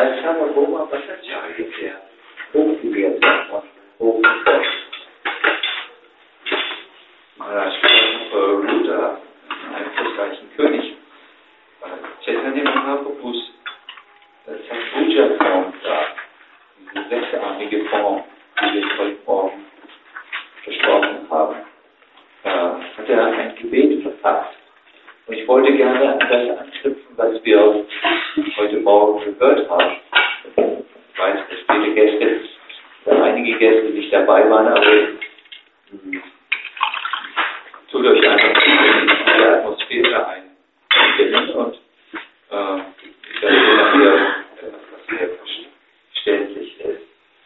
als Sarvabhauma Bhattacharya, der hochbegehrt und hochgeforscht. Maharaj Ruda, einen einflussreichen König, Chaitanya Mahaprabhus Satpuja-Form war, diese sechsarmige Form, die wir heute Morgen besprochen haben, hat er ein Gebet verfasst. Und ich wollte gerne an das anknüpfen, was wir heute Morgen gehört haben. Ich weiß, dass viele Gäste, oder einige Gäste nicht dabei waren, aber tut euch einfach in die Atmosphäre einfinden und ich werde nachher etwas, was sehr verständlich ist.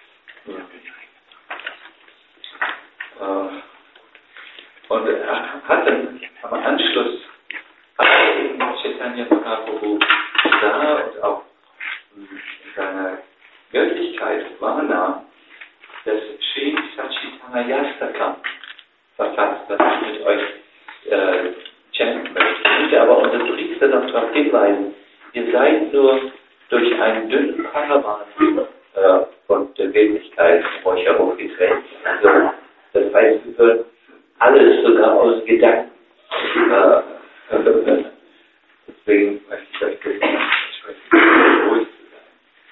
Und er hat dann am Anschluss Chaitanya Mahaprabhu sah und auch in seiner Göttlichkeit wahrnahm, das Sri Satchitanayastakam verfasst, was ich mit euch chanten möchte. Ich möchte aber unsere Priester noch darauf hinweisen, ihr seid nur durch einen dünnen Paravan von der Wirklichkeit um euch herum getrennt. Also, das heißt, wir können alles sogar aus Gedanken hören. Deswegen möchte ich euch bitten, entsprechend ruhig zu sein.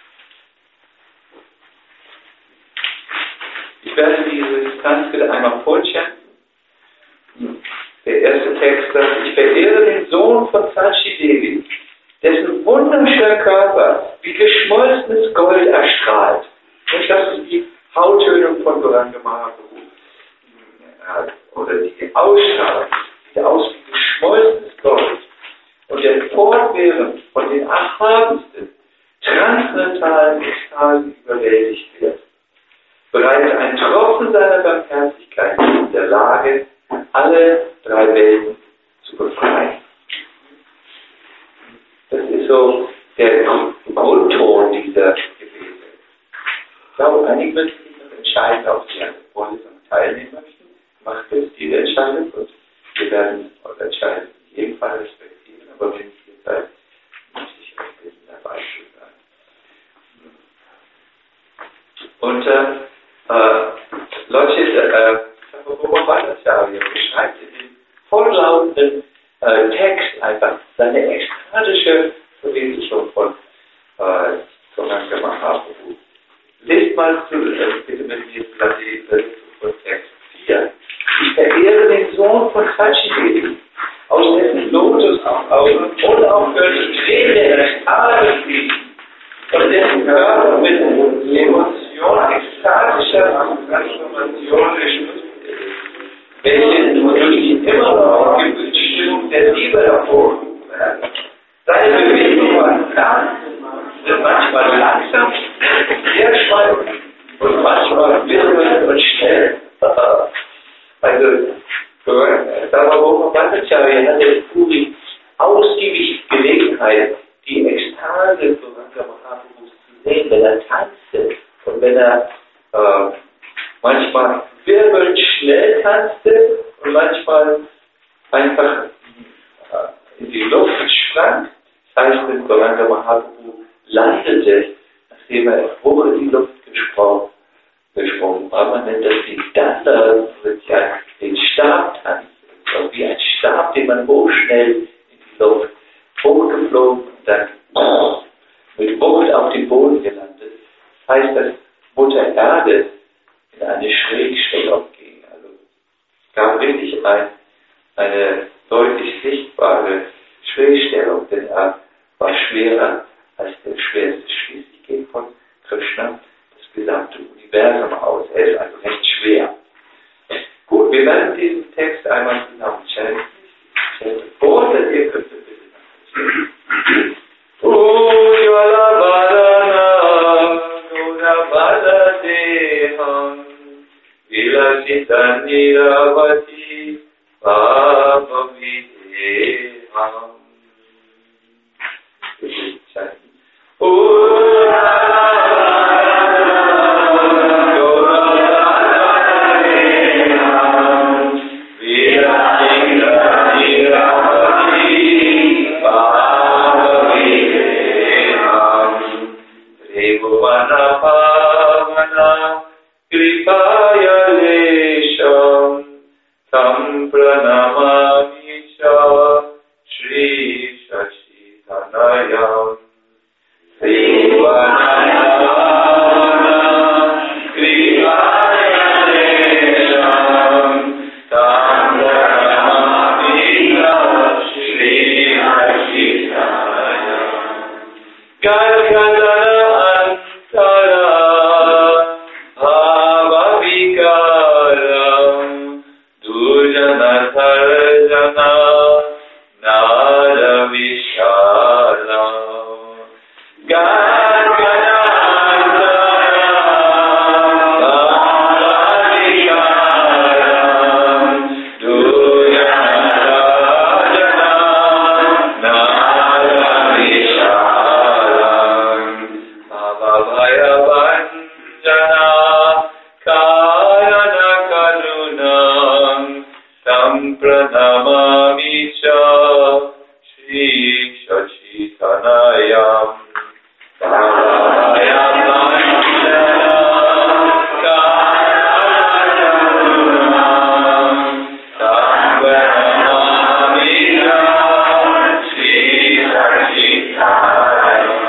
Ich werde dieses Sanskrit einmal vollchanten. Der erste Text sagt: Ich verehre den Sohn von Sachi Devi, dessen wunderschöner Körper wie geschmolzenes Gold erstrahlt. Und das ist die Hauttönung von Gauranga Mahaprabhu. Oder die Ausstrahlung, die aus wie geschmolzenes Gold. Und der fortwährend von den erhabensten transzendentalen Ekstasen überwältigt wird. Bereits ein Tropfen seiner Barmherzigkeit ist in der Lage, alle drei Welten zu befreien. Das ist so der Grundton dieser Gebete. Ich glaube, einige müssen sich noch entscheiden, ob sie an der Vorlesung teilnehmen möchten. Macht jetzt diese Entscheidung und wir werden eure Entscheidung in jedem Fall respektieren, aber wenn ihr hier seid, möchte ich euch bitten, dabei zu sein. Und Leute, Sarvabhauma Bhattacharya beschreibt in dem vorlautenden Text einfach seine ekstatische Verwirklichung von Gauranga Mahaprabhu. Lest mal bitte mit mir den Text 4. Ich verehre den Sohn von Sachi Devi, aus dessen Lotusaugen unaufhörlich Tränen Ekstase fließen, von dessen Körper mit Emotion ekstatischer Transformation geschmückt ist, welche durch die immer noch Gemütsstimmung der Liebe hervorgerufen werden. Seine Bewegungen sind manchmal langsam, sehr schweigend und manchmal wirbelnd und schnell. Also, Sarvabhauma Bhattacharya hatte in Puri ausgiebig Gelegenheit, die Ekstase Gauranga Mahaprabhus zu sehen, wenn er tanzte und wenn er manchmal wirbelnd schnell tanzte und manchmal einfach in die Luft sprang. Das heißt, wenn Gauranga Mahaprabhu landete, nachdem er hoch in die Luft gesprungen war, man nennt das die Danda, den Stabtanz, also wie ein Stab, den man hochschnell in die Luft hochgeflogen und dann mit Wucht auf den Boden gelandet. Das heißt, dass Mutter Erde in eine Schrägstellung ging. Also es gab wirklich eine deutlich sichtbare Schrägstellung, denn er war schwerer als der schwerste. Schließlich geht von Krishna das gesamte Universum aus. Er ist also recht schwer. Gut, wir werden diesen Text einmal zusammen chanten. Vor, dass ihr könnt bitte Ujjvala Vadana Guna Deham Vilasita Niravati Bhava Videham. Bitte chanten. त्रिभुवनपावना कृपाया लेशं तं प्रणमामि च श्री शशितनयम् त्रिभुवनपावना कृपाया लेशं तं प्रणमामि च श्री शशितनयम् गद्गदन अन्तरा भावविकारं दुर्जनसर्जना नारविशालम् गद्गदन अन्तरा भावविकारं दुर्जनसर्जना नारविशालम् भवभयभञ्जना कारणकरुणां तं प्रणमामि च श्री शशितनयम् भवभयभञ्जना कारणकरुणां तं प्रणमामि च श्री शशितनयम्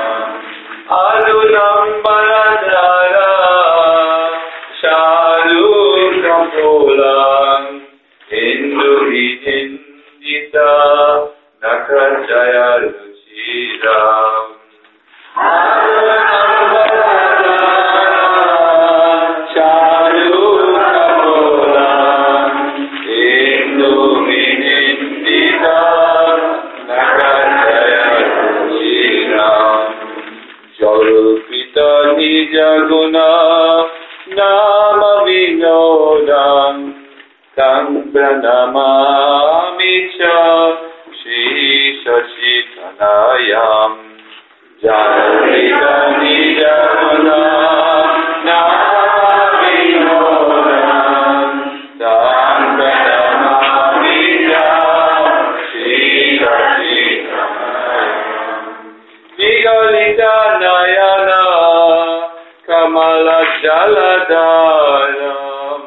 अरुणम्बरधरा शालूकपोलां इन्दुविनिन्दिता नखजयरुचिराम् शालूकपोलां इन्दुविनिन्दिता नखजयरुचिराम् जल्पिता निजगुणा नाम विनोदं तं प्रणमामि च श्री शशितनयम् जल्पिता निजगुणा नाम विनोदं तं प्रणमामि च श्री शशितनयम् विगलिता नयना कमलजलधारं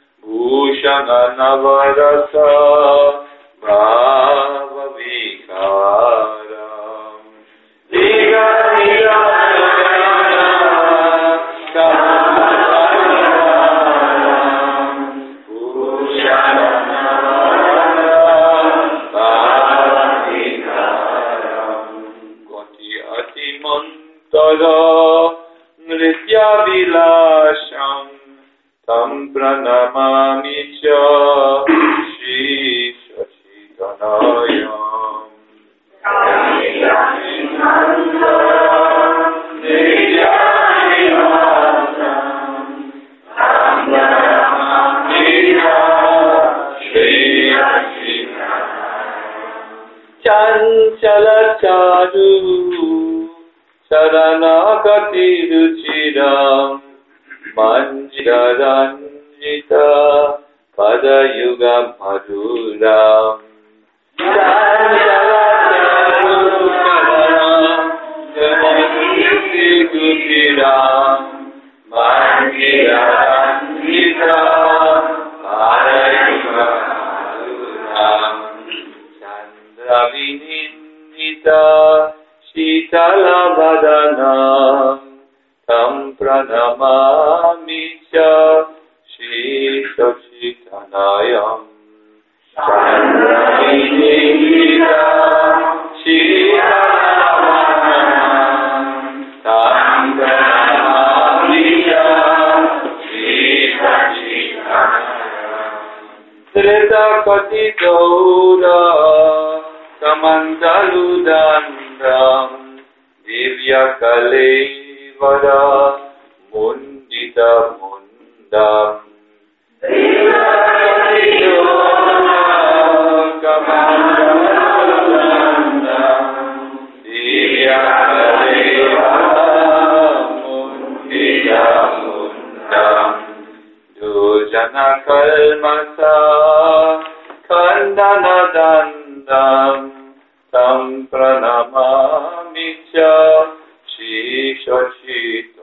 भूषणनवरस भावविकारम् विगलिता नयना कमलजलधारं भूषणनवरस भावविकारम् गति अतिमन्तरा नृत्याभिलाषं तं प्रणमामि च श्री शशितनयम् चञ्चल चारु शरणगतिरुचिरां मञ्जिररञ्जिता पदयुगमधुराम् शरणगतिरुचिरां मञ्जिररञ्जिता पदयुगमधुराम् चन्द्रविनिन्दिता शीतलवदनं तं प्रणमामि च श्री शशितनयम् चन्द्रविनिन्दिता शीतलवदनं तं प्रणमामि च श्री शशितनयम् धृतकटिगौरा कमण्डलुदण्डं दिव्यकलेवरा मुण्डितमुण्डम् दुर्जनकल्मषा खण्डनदण्डं तं प्रणमामि च श्री शशितनयम्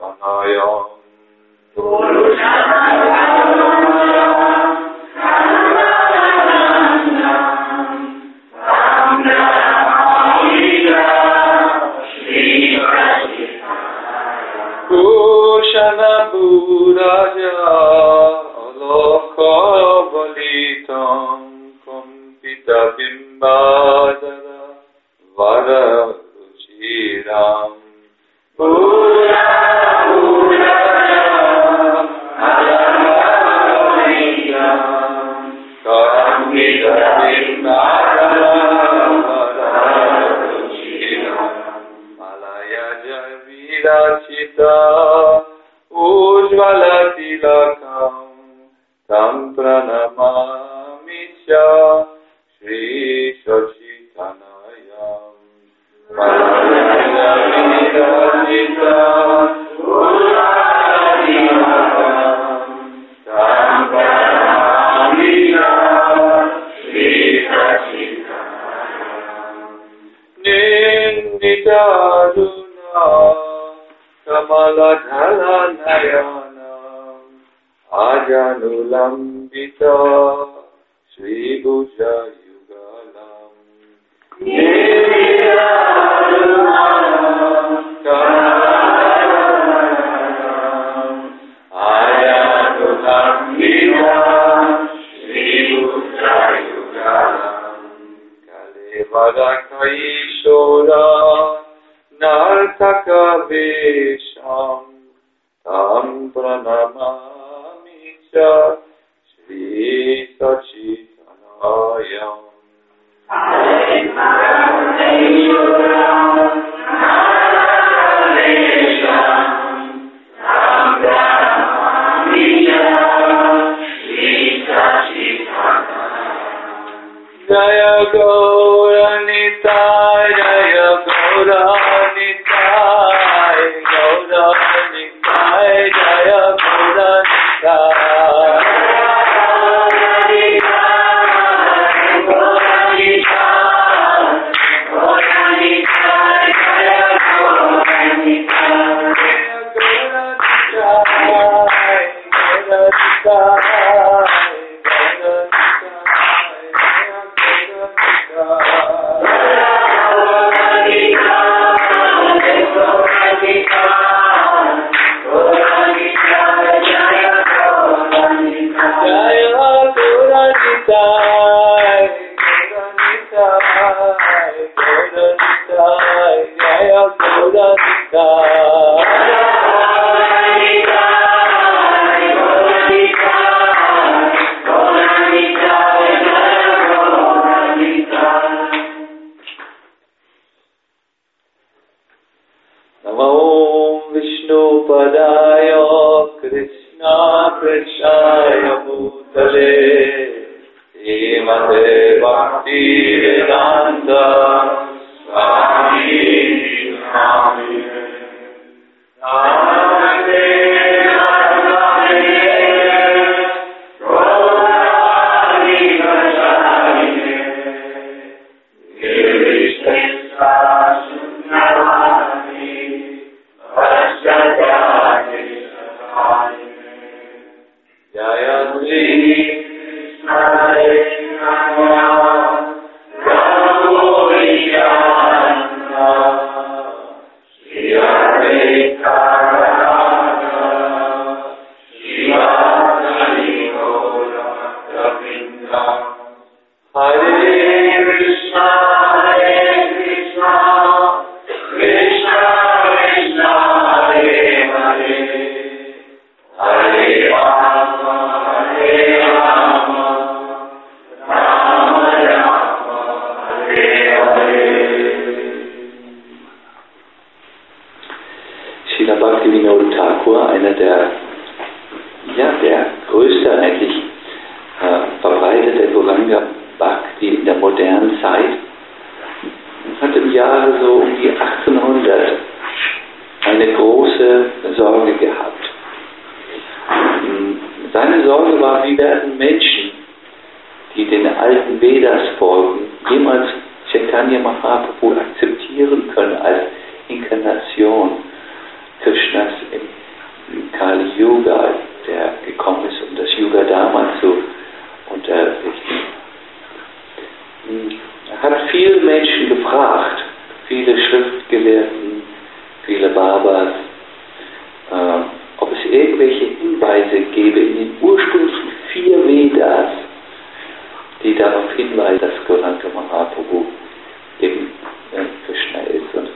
Hinweise gebe in den ursprünglichen 4 Vedas, die darauf hinweisen, dass Gauranga Mahaprabhu eben Krishna ist. Und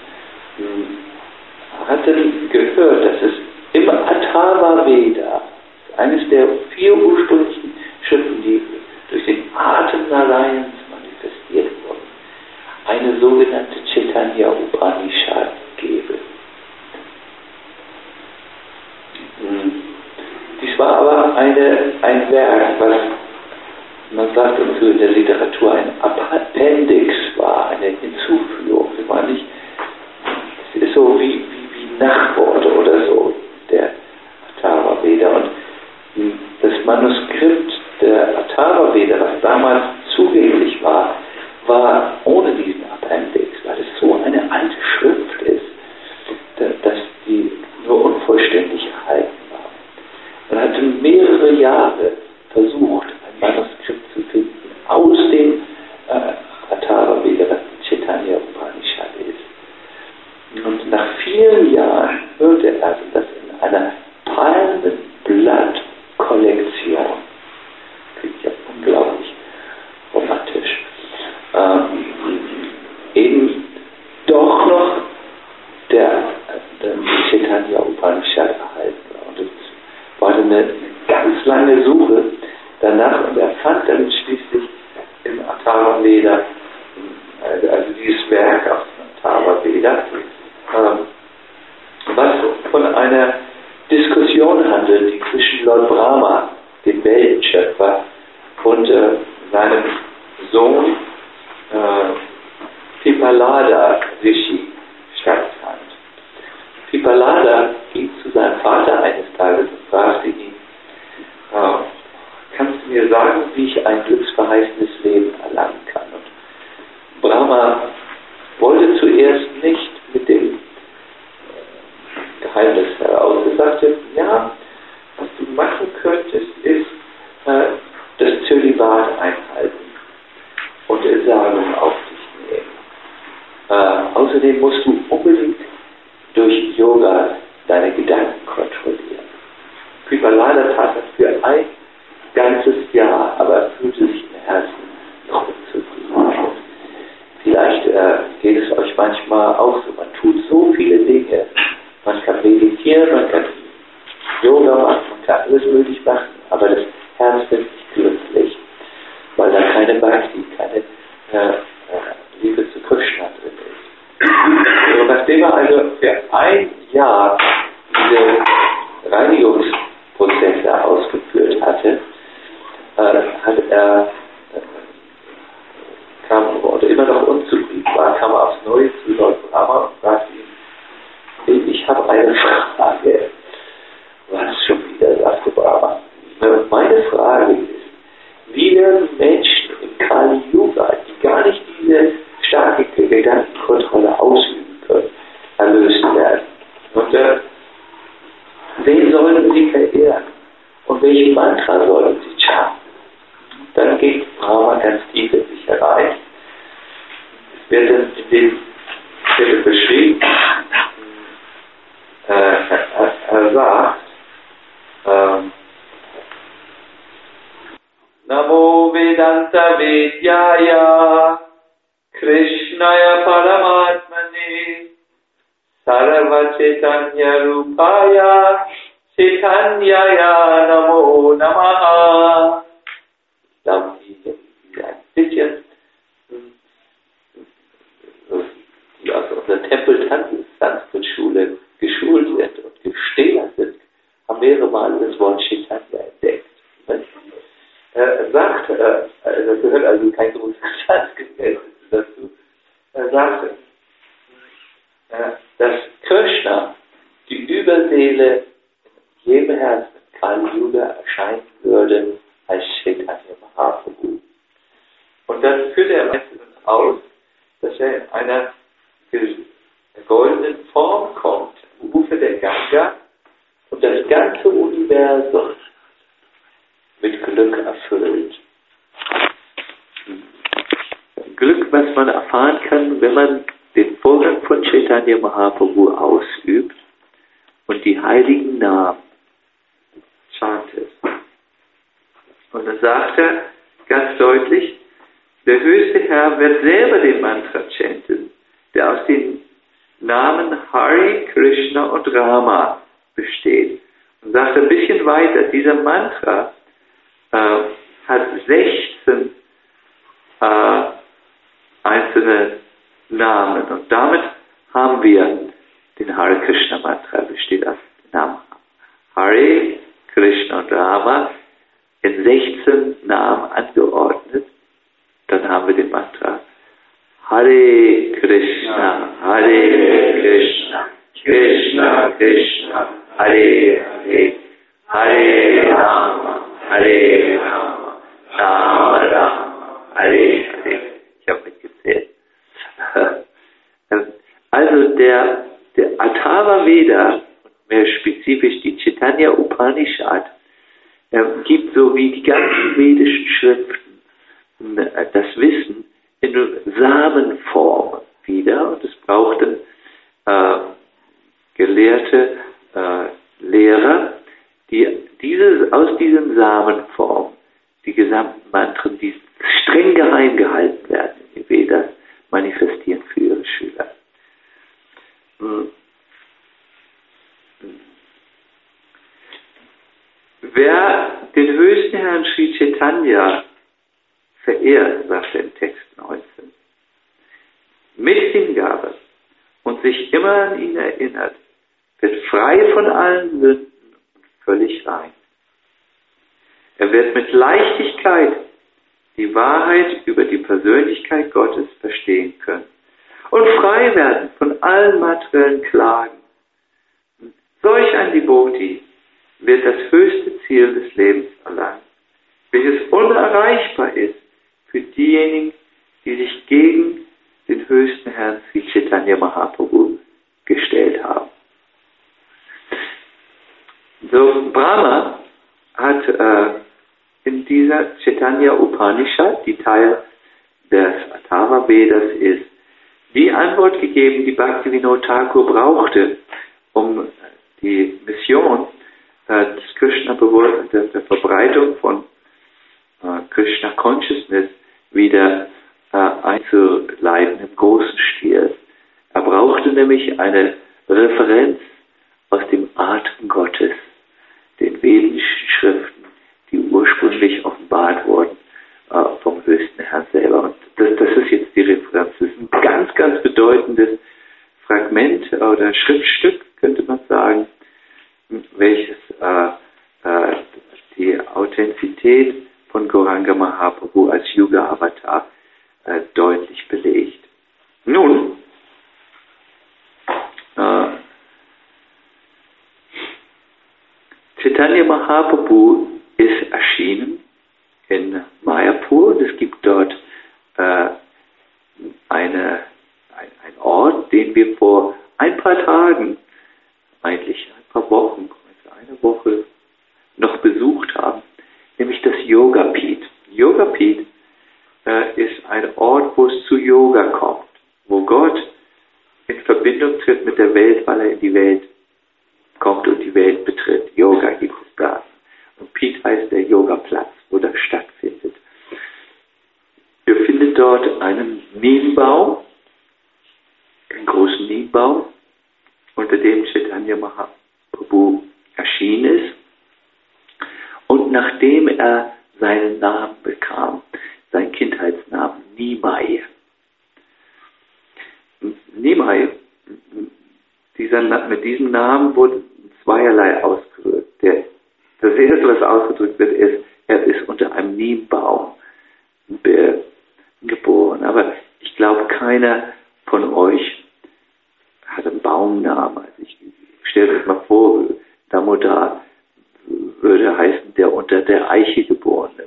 hat dann gehört, dass es im Atharva Veda, eines der 4 ursprünglichen Schriften, die durch den Atem Narayans manifestiert wurden, eine sogenannte Chaitanya Upanishad gebe. Dies war aber ein Werk, was man sagt dazu in der Literatur ein Appendix war, eine Hinzufügung. Es war nicht, es ist so wie Nachworte oder so, der Atharva Veda. Und das Manuskript der Atharva Veda, was damals zugänglich war, war ohne diesen Appendix, weil es so eine alte Schrift ist, dass die nur unvollständig erhalten war. Man hatte mehrere Jahre versucht, ein Manuskript zu finden aus dem Atharva Veda, was die Chaitanya Upanishad ist. Und nach vielen Jahren hörte er das in einer Palmenblatt-Kollektion. Klingt ja unglaublich romantisch. Eben doch noch der Chaitanya Upanishad erhalten war. Und es war eine ganz lange Suche danach und er fand dann schließlich im Atharva Veda, also dieses Werk aus dem Atharva Veda, was von einer Diskussion handelt, die zwischen Lord Brahma, dem Weltenschöpfer, und seinem Sohn Pipalada Rishi stattfand. Pipalada ging zu seinem Vater eines Tages und fragte ihn, kannst du mir sagen, wie ich ein glücksverheißendes Leben erlangen kann? Und Brahma wollte zuerst nicht mit dem Geheimnis heraus. Er sagte, ja, was du machen könntest, ist das Zölibat einhalten und Entsagung auf dich nehmen. Außerdem musst du unbedingt durch Yoga deine Gedanken kontrollieren. Pipalada tat das für ein ganzes Jahr, aber er fühlte sich im Herzen noch unzufrieden. Vielleicht geht es euch manchmal auch so. Man tut so viele Dinge. Man kann meditieren, man kann Yoga machen, man kann alles möglich machen, aber das Herz wird nicht glücklich, weil da keine Bhakti, keine Liebe zu Krishna drin ist. Und nachdem er also für ein Jahr diese Reinigungsprozesse ausgeführt hatte, immer noch unzufrieden war, kam er aufs Neue zu Lord Brahma und sagte ihm, ich habe eine Frage. Was schon wieder, sagte Brahma. Meine Frage ist, wie werden Menschen im Kali Yuga, die gar nicht diese starke Gedankenkontrolle ausüben können, erlöst werden? Und wen sollten sie verehren? Und welche Mantra sollten sie chanten? Dann geht Brahma ganz tief in sich herein. Es wird dann in dem Stelle beschrieben, er sagt, Namo Vedanta Vidyaya Krishnaya Paramatmane Sarva Chaitanya Rupaya Chaitanyaya Namo Namaha. Ich glaube, die ein bisschen, die aus unserer Tempel-Sanskrit-Schule geschult sind und gestehen sind, haben mehrere Male das Wort Chaitanya entdeckt. Er sagt, das gehört also kein großes Sanskrit dazu, er sagte, dass Krishna, die Überseele in jedem Herzen Kali Yuga erscheinen würde als Chaitanya Mahaprabhu. Und dann führt er im Einzelnen aus, dass er in einer goldenen Form kommt, am Ufer der Ganga, und das ganze Universum mit Glück erfüllt. Glück, was man erfahren kann, wenn man den Vorgang von Chaitanya Mahaprabhu ausübt und die heiligen Namen, sagt er ganz deutlich, der höchste Herr wird selber den Mantra chanten, der aus den Namen Hari, Krishna und Rama besteht. Und sagt ein bisschen weiter, dieser Mantra hat 16 einzelne Namen. Und damit haben wir den Hare Krishna Mantra, besteht aus den Namen Hari, Krishna und Rama in 16 Namen angeordnet. Dann haben wir den Mantra Hare Krishna, Krishna Krishna, Hare Hare, Hare Rama, Rama Rama, Hare Hare. Ich habe mitgezählt. Also der Atharva Veda, mehr spezifisch die Chaitanya Upanishad, gibt so wie die ganzen vedischen Schriften das Wissen in Samenform wieder. Und es braucht dann gelehrte Lehrer, die aus diesem Samenform die gesamten Mantren, die streng geheim gehalten werden in den Vedas, manifestieren für ihre Schüler. Wer den höchsten Herrn Sri Chaitanya verehrt, sagt er im Text 19, mit Hingabe und sich immer an ihn erinnert, wird frei von allen Sünden und völlig rein. Er wird mit Leichtigkeit die Wahrheit über die Persönlichkeit Gottes verstehen können und frei werden von allen materiellen Klagen. Solch ein Devotee wird das höchste Ziel des Lebens erlangen, welches unerreichbar ist für diejenigen, die sich gegen den höchsten Herrn Sri Chaitanya Mahaprabhu gestellt haben. So, Brahma hat in dieser Chaitanya Upanishad, die Teil des Atharva Vedas ist, die Antwort gegeben, die Bhaktivinoda Thakur brauchte, um die Mission des Krishna-Bewusstseins, der Verbreitung von Krishna Consciousness wieder einzuleiten im großen Stil. Er brauchte nämlich eine Referenz aus dem Atem Gottes, den vedischen Schriften, die ursprünglich offenbart wurden vom höchsten Herrn selber. Und das ist jetzt die Referenz. Das ist ein ganz, ganz bedeutendes Fragment oder Schriftstück, könnte man sagen, welches die Authentizität von Gauranga Mahaprabhu als Yuga-Avatar deutlich belegt. Nun, Chaitanya Mahaprabhu ist erschienen in Mayapur und es gibt dort einen Ort, den wir vor ein paar Tagen, eigentlich ein paar Wochen, also eine Woche noch besucht haben, nämlich das Yogapeeth. Yogapeeth ist ein Ort, wo es zu Yoga kommt, wo Gott in Verbindung tritt mit der Welt, weil er in die Welt kommt und die Welt betritt. Yoga gibt es da. Und Peeth heißt der Yogaplatz, wo das stattfindet. Ihr findet dort einen Neembaum, einen großen Neembaum, unter dem Chaitanya Mahaprabhu erschienen ist. Und nachdem er seinen Namen bekam, seinen Kindheitsnamen Nimai. Nimai, mit diesem Namen wurde zweierlei ausgedrückt. Das erste, was ausgedrückt wird, ist, er ist unter einem Niembaum geboren. Aber ich glaube, keiner von euch hat einen Baumnamen. Also ich stelle euch mal vor, Damodar würde heißen, der unter der Eiche Geborene.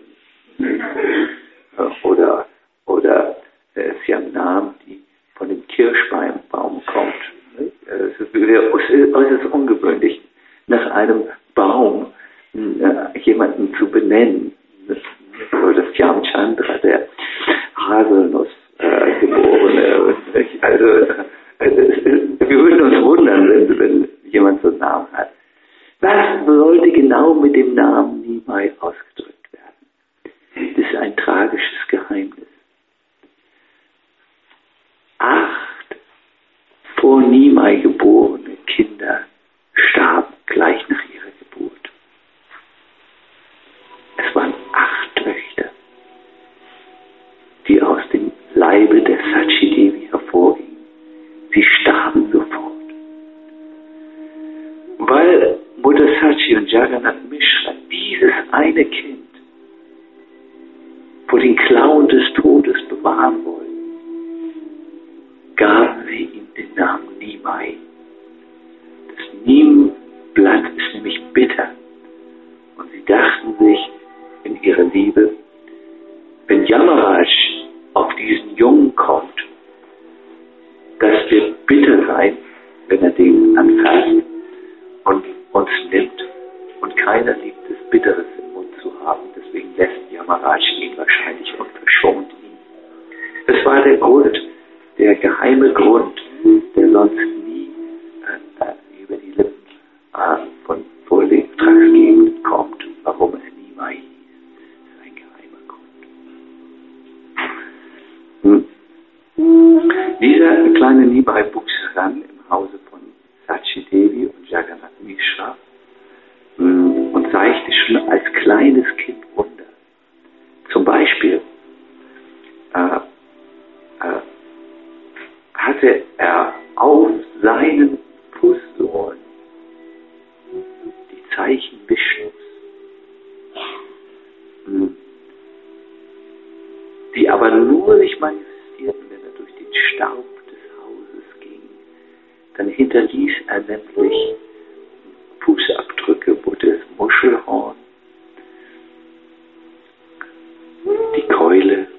Oder Siamnam, die von dem Kirschbaum kommt. Es ist äußerst ungewöhnlich, nach einem Baum jemanden zu benennen. Oder Siamchandra, der Haselnuss Geborene. Also wir würden uns wundern, wenn jemand so einen Namen hat. Was sollte genau mit dem Namen Nimai ausgedrückt werden? Das ist ein tragisches Geheimnis. 8 vor Nimai geborene Kinder starben gleich nach ihrer Geburt. Es waren 8 Töchter, die aus dem Leibe der Sachi Devi hervorgingen. Sie starben sofort. Weil Mutter Sachi und Jagannath Mishra dieses eine Kind vor den Klauen des Todes bewahren wollten, gaben sie ihm den Namen Nimai. Das Nimblatt ist nämlich bitter. Und sie dachten sich in ihrer Liebe, wenn Yamaraj auf diesen Jungen kommt, das wird bitter sein, wenn er den anfasst und uns nimmt. Und keiner liebt es, Bitteres im Mund zu haben. Deswegen lässt Yamaraj ihn wahrscheinlich und verschont ihn. Das war der Grund, der geheime Grund, der sonst nie über die Lippen von Vortragsgebenden kommt, warum es Nimai hieß. Das ist ein geheimer Grund. Dieser kleine Nimai wuchs heran im Hause von Sachi Devi und Jagannath Mishra und zeigte schon als kleines Kind Wunder. Zum Beispiel hatte er auf seinen Fußsohlen die Zeichen Vishnus, die aber nur sich manifestierten, wenn er durch den Staub des Hauses ging. Dann hinterließ er nämlich Fußabdrücke, wo das Muschelhorn, die Keule,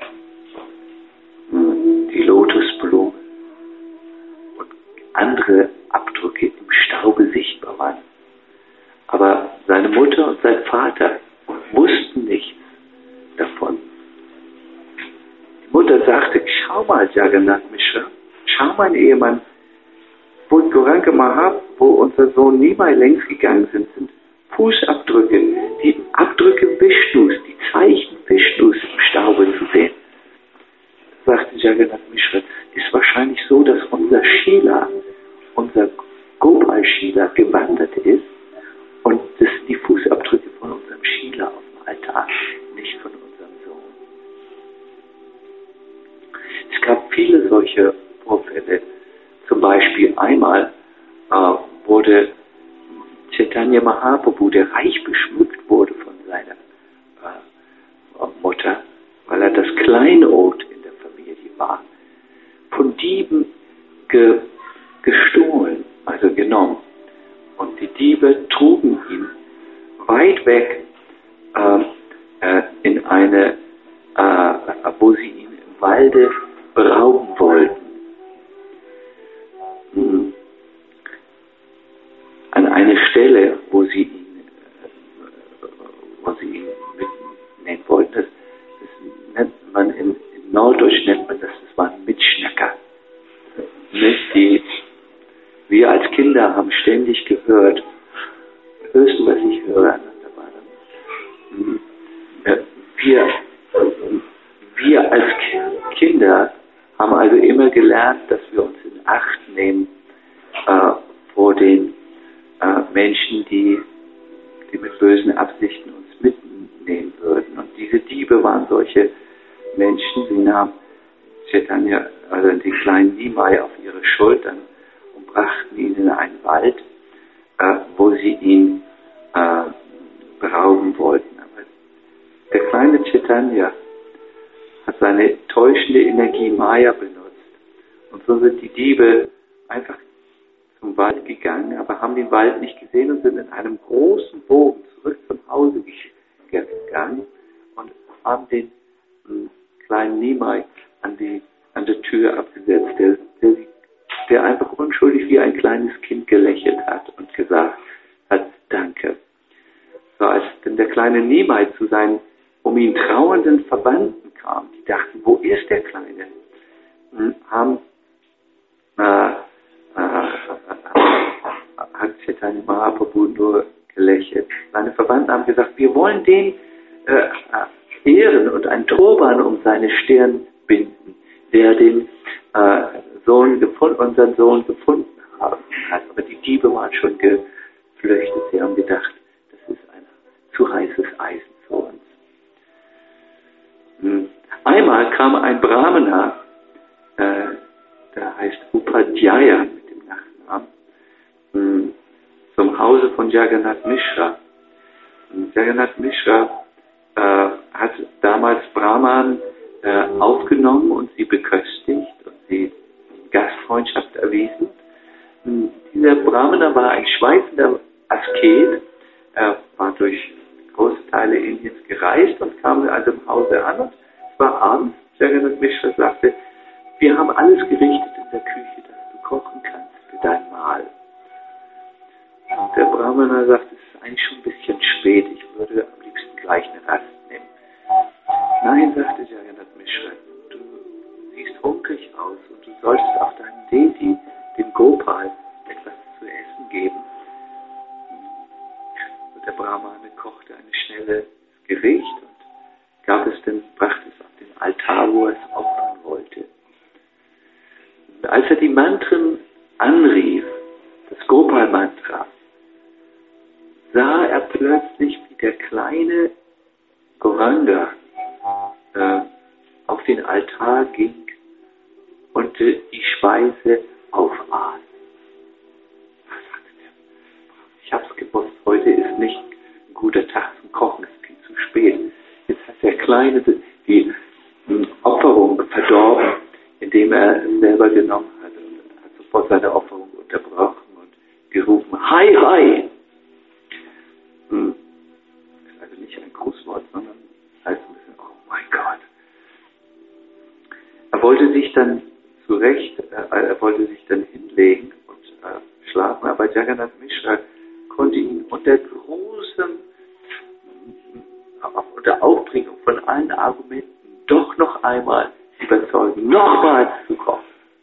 die Lotusblume und andere Abdrücke im Staube sichtbar waren. Aber seine Mutter und sein Vater wussten nichts davon. Die Mutter sagte, schau mal, Jagannath Mishra, schau mein Ehemann, wo Gauranga Mahab, wo unser Sohn Nimai längst gegangen sind Fußabdrücke, die Abdrücke Vishnus, die Zeichen Vishnus im Staube zu sehen. Sagte Jagannath Mishra, ist wahrscheinlich so, dass unser Shila, unser Gopal Shila gewandert ist und das sind die Fußabdrücke von unserem Shila auf dem Altar, nicht von unserem Sohn. Es gab viele solche Vorfälle. Zum Beispiel einmal wurde Chaitanya Mahaprabhu, der reich beschmückt wurde von seiner Mutter, weil er das Kleinod in der Familie war, von Dieben gestohlen, also genommen. Und die Diebe trugen ihn weit weg in eine, wo sie ihn im Walde berauben wollten. An eine Stelle, wo sie ihn mitnehmen wollten. Das nennt man in Norddeutsch nennt man das waren Mitschnacker. Wir als Kinder haben ständig gehört, hörst du, was ich höre? Wir als Kinder haben also immer gelernt, dass wir uns in Acht nehmen vor den Menschen, die mit bösen Absichten uns mitnehmen würden. Und diese Diebe waren solche Menschen, sie nahmen Chaitanya, also den kleinen Nimai, auf ihre Schultern und brachten ihn in einen Wald, wo sie ihn berauben wollten. Aber der kleine Chaitanya hat seine täuschende Energie Maya benutzt. Und so sind die Diebe einfach zum Wald gegangen, aber haben den Wald nicht gesehen und sind in einem großen Bogen zurück zum Hause gegangen und haben den kleinen Nimai an der Tür abgesetzt, der einfach unschuldig wie ein kleines Kind gelächelt hat und gesagt hat, danke. So, als dann der kleine Nimai zu seinen um ihn trauernden Verwandten kam, die dachten, wo ist der Kleine? Hat Chaitanya Mahaprabhu nur gelächelt. Seine Verwandten haben gesagt, wir wollen den ehren und einen Turban um seine Stirn binden, der den unseren Sohn gefunden hat. Aber die Diebe waren schon geflüchtet. Sie haben gedacht, das ist ein zu heißes Eisen für uns. Einmal kam ein Brahmana, der heißt Upadhyaya mit dem Nachnamen, zum Hause von Jagannath Mishra. Und Jagannath Mishra hat damals Brahman aufgenommen und sie beköstigt und sie Gastfreundschaft erwiesen. Dieser Brahmana war ein schweifender Asket. Er war durch große Teile Indiens gereist und kam also im Hause an. Und es war abends. Jagannath Mishra sagte, wir haben alles gerichtet in der Küche, dass du kochen kannst für dein Mahl. Und der Brahmana sagte, es ist eigentlich schon ein bisschen spät. Ich würde am liebsten gleich eine Rast nehmen. Nein, sagte Jagannath Mishra, du siehst hungrig aus und du solltest auch deinem Devi, dem Gopal, etwas zu essen geben. Und der Brahmane kochte ein schnelles Gericht und brachte es auf den Altar, wo er es opfern wollte. Und als er die Mantren anrief, das Gopal-Mantra, sah er plötzlich, wie der kleine Gauranga auf den Altar ging und die Speise aufaß. Ich hab's gewusst, heute ist nicht ein guter Tag zum Kochen, es ist viel zu spät. Jetzt hat der Kleine die Opferung verdorben, indem er es selber genommen hat und hat sofort seine Opferung unterbrochen und gerufen, Hi, hi! Das ist also nicht ein Grußwort, sondern heißt ein bisschen, oh mein Gott. Er wollte sich dann hinlegen und schlafen, aber Jagannath Mishra konnte ihn unter Aufbringung von allen Argumenten doch noch einmal überzeugen, nochmal zu kochen.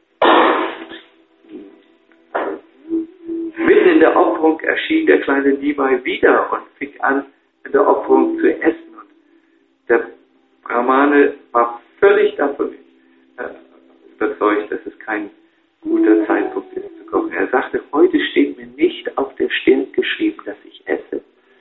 Mitten in der Opferung erschien der kleine Nimai wieder und fing an, in der Opferung zu essen. Und der Brahmane war völlig davon überzeugt, dass es kein guter Zeitpunkt ist zu kochen. Er sagte, heute steht mir nicht auf der Stirn geschrieben, dass ich esse.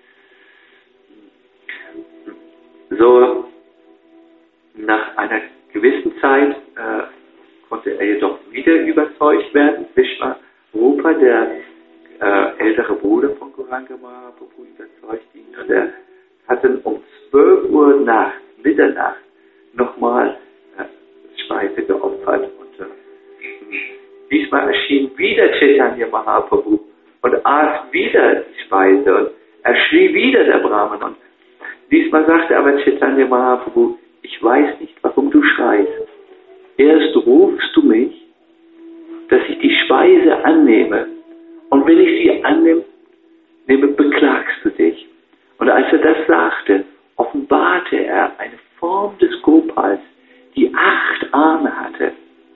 So, nach einer gewissen Zeit konnte er jedoch wieder überzeugt werden. Vishwarupa, der ältere Bruder von Gauranga Mahaprabhu, überzeugt ihn. Und er hat dann um 12 Uhr nachts, Mitternacht, nochmal Speise geopfert. Und diesmal erschien wieder Chaitanya Mahaprabhu und aß wieder die Speise. Und er schrie wieder der Brahman. Und diesmal sagte aber Chaitanya Mahaprabhu, ich weiß nicht, warum du schreist. Erst rufst du mich, dass ich die Speise annehme. Und wenn ich sie annehme, beklagst du dich. Und als er das sagte, offenbarte er eine Form des Gopals, die 8 Arme hatte.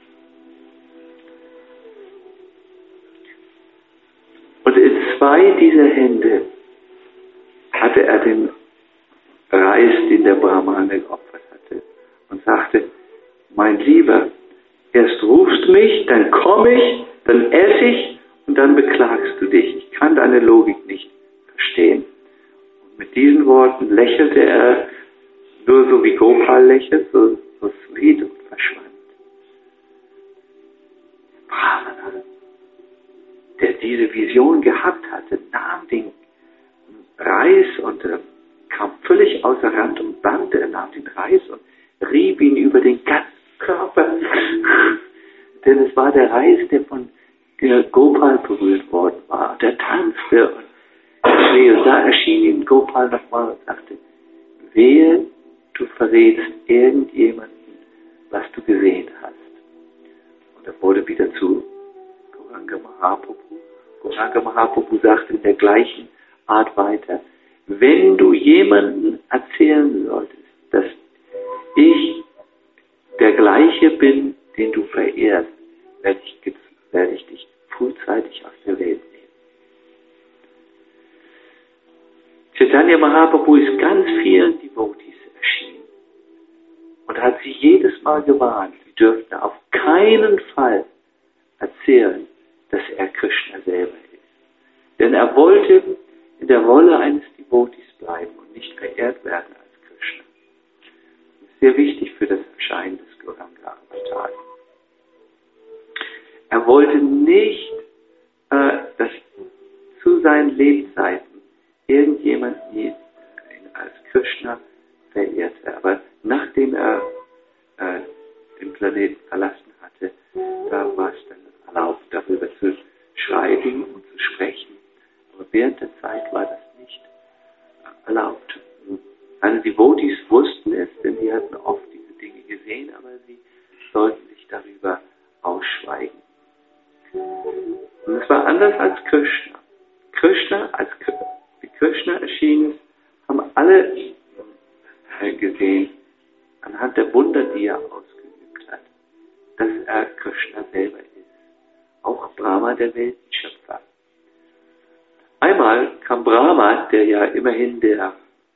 Und in 2 dieser Hände hatte er den Reis, den der Brahmane geopfert hatte, und sagte, mein Lieber, erst rufst du mich, dann komme ich, dann esse ich und dann beklagst du dich. Ich kann deine Logik nicht verstehen. Und mit diesen Worten lächelte er, nur so wie Gopal lächelt, so sweet und verschwand. Brahmana, der diese Vision gehabt hatte, nahm den Reis und kam völlig außer Rand und Band. Er nahm den Reis und rieb ihn über den ganzen Körper. Denn es war der Reis, der von Gopal berührt worden war. Und er tanzte und schrie. Und da erschien ihm Gopal nochmal und sagte, wehe, du verrätst irgendjemanden, was du gesehen hast. Und er wurde wieder zu Gauranga Mahaprabhu. Gauranga Mahaprabhu sagte in der gleichen Art weiter, wenn du jemanden erzählen solltest, dass ich der Gleiche bin, den du verehrst, werde ich dich frühzeitig aus der Welt nehmen. Chaitanya Mahaprabhu ist ganz vielen Devotees erschienen hat sie jedes Mal gewarnt, sie dürften auf keinen Fall erzählen, dass er Krishna selber ist. Denn er wollte in der Rolle eines Devotis bleiben und nicht verehrt werden als Krishna. Das ist sehr wichtig für das Erscheinen des Gauranga Avatars. Er wollte nicht, dass zu seinen Lebzeiten irgendjemand ihn als Krishna verehrte. Aber nachdem er den Planeten verlassen hatte, da war es dann erlaubt, darüber zu schreiben und zu sprechen. Aber während der Zeit war das nicht erlaubt. Also die Devotis wussten es, denn die hatten oft diese Dinge gesehen, aber sie sollten sich darüber ausschweigen. Und es war anders als Krishna. Wie Krishna erschienen ist, haben alle gesehen, anhand der Wunder, die er ausgeübt hat, dass er Krishna selber ist. Auch Brahma, der Weltenschöpfer. Einmal kam Brahma, der ja immerhin der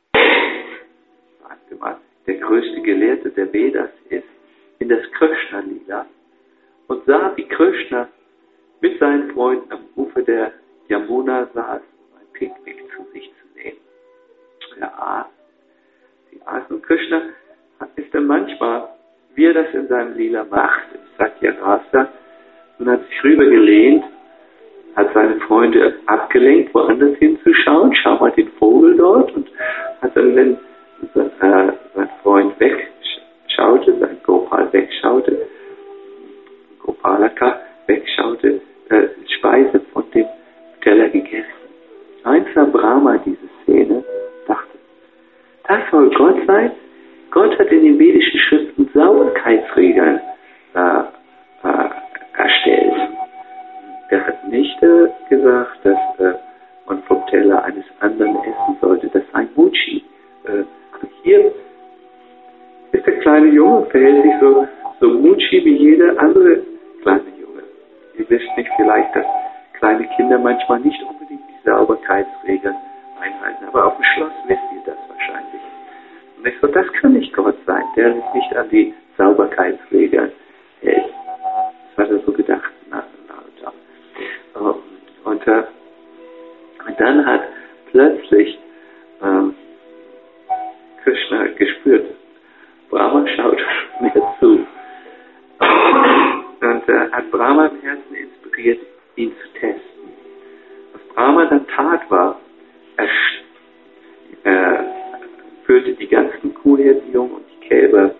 größte Gelehrte der Vedas ist, in das Krishna-Lila und sah, wie Krishna mit seinen Freunden am Ufer der Yamuna saß, um ein Picknick zu sich zu nehmen. Sie aßen. Und Krishna ist dann manchmal, wie er das in seinem Lila macht, im Satya-Rasa, und hat sich rübergelehnt, hat seine Freunde abgelenkt, woanders hinzuschauen, schau mal den Vogel dort, und hat dann, wenn sein Freund wegschaute, sein Gopal wegschaute, Gopalaka wegschaute, Speise von dem Teller gegessen. Eins sah Brahma diese Szene, dachte, das soll Gott sein? Gott hat in den vedischen Schriften Sauberkeitsregeln erstellt. Er hat nicht gesagt, dass man vom Teller eines anderen essen sollte. Das sei Muchi. Hier ist der kleine Junge, verhält sich so Muchi wie jeder andere kleine Junge. Ihr wisst nicht vielleicht, dass kleine Kinder manchmal nicht unbedingt die Sauberkeitsregeln einhalten. Aber auf dem Schloss wisst ihr das wahrscheinlich. Und ich so, das kann nicht Gott sein, der sich nicht an die Sauberkeitsregeln hält. Das hat er so gedacht. Und dann hat plötzlich Krishna gespürt, Brahma schaut mir zu. Und hat Brahma im Herzen inspiriert, ihn zu testen. Was Brahma dann tat war, er führte die ganzen Kuhhirtenjungen und die Kälber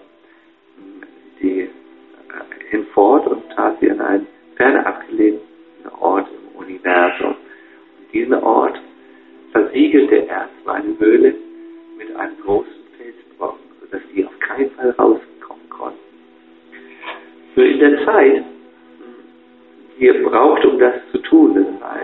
hinfort und tat sie an einen ferne abgelehnten Ort im Universum. Und diesen Ort versiegelte er, es war eine Höhle mit einem großen Felsbrocken, sodass die auf keinen Fall rauskommen konnten. Nur in der Zeit, die er braucht, um das zu tun, das war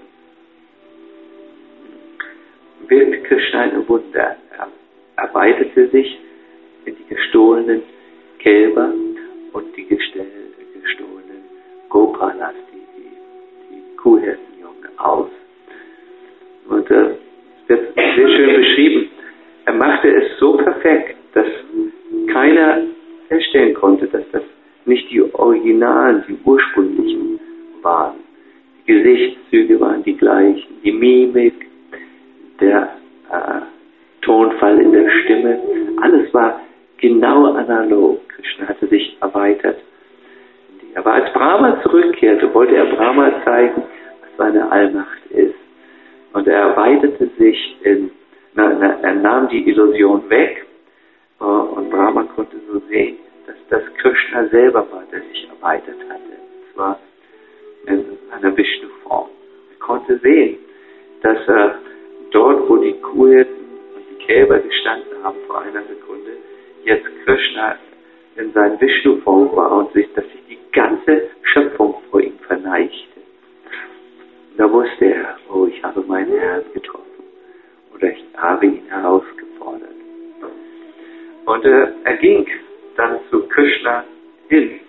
wirkte Krishna ein Wunder. Er erweiterte sich in die gestohlenen Kälber und die gestohlenen Gopalas, die Kuhhirtenjungen aus. Und es wird sehr schön beschrieben. Er machte es so perfekt, dass keiner feststellen konnte, dass das nicht die Originalen, die ursprünglichen waren. Die Gesichtszüge waren die gleichen, die Mimik, der Tonfall in der Stimme, alles war genau analog. Krishna hatte sich erweitert. Aber als Brahma zurückkehrte, wollte er Brahma zeigen, was seine Allmacht ist. Und er erweiterte sich er nahm die Illusion weg und Brahma konnte so sehen, dass das Krishna selber war, der sich erweitert hatte. Und zwar in einer Vishnu-Form. Er konnte sehen, dass dort, wo die Kuhhirten und die Kälber gestanden haben vor einer Sekunde, jetzt Krishna in seiner Vishnu-Form war und dass sich die ganze Schöpfung vor ihm verneigte. Und da wusste er, oh, ich habe meinen Herrn getroffen. Oder ich habe ihn herausgefordert. Und er ging dann zu Krishna hin.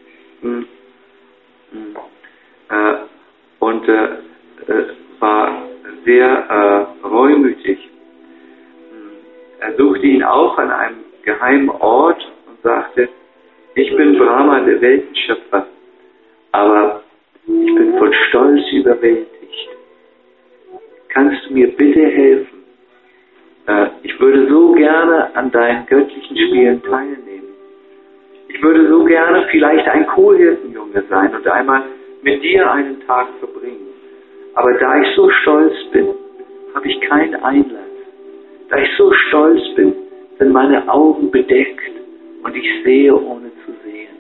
Und war sehr reumütig. Er suchte ihn auch an einem geheimen Ort und und sagte, ich bin Brahma, der Weltenschöpfer, aber ich bin von Stolz überwältigt. Kannst du mir bitte helfen? Ich würde so gerne an deinen göttlichen Spielen teilnehmen. Ich würde so gerne vielleicht ein Kohlhirtenjunge sein und einmal mit dir einen Tag verbringen. Aber da ich so stolz bin, habe ich keinen Einlass. Da ich so stolz bin, sind meine Augen bedeckt und ich sehe, ohne zu sehen.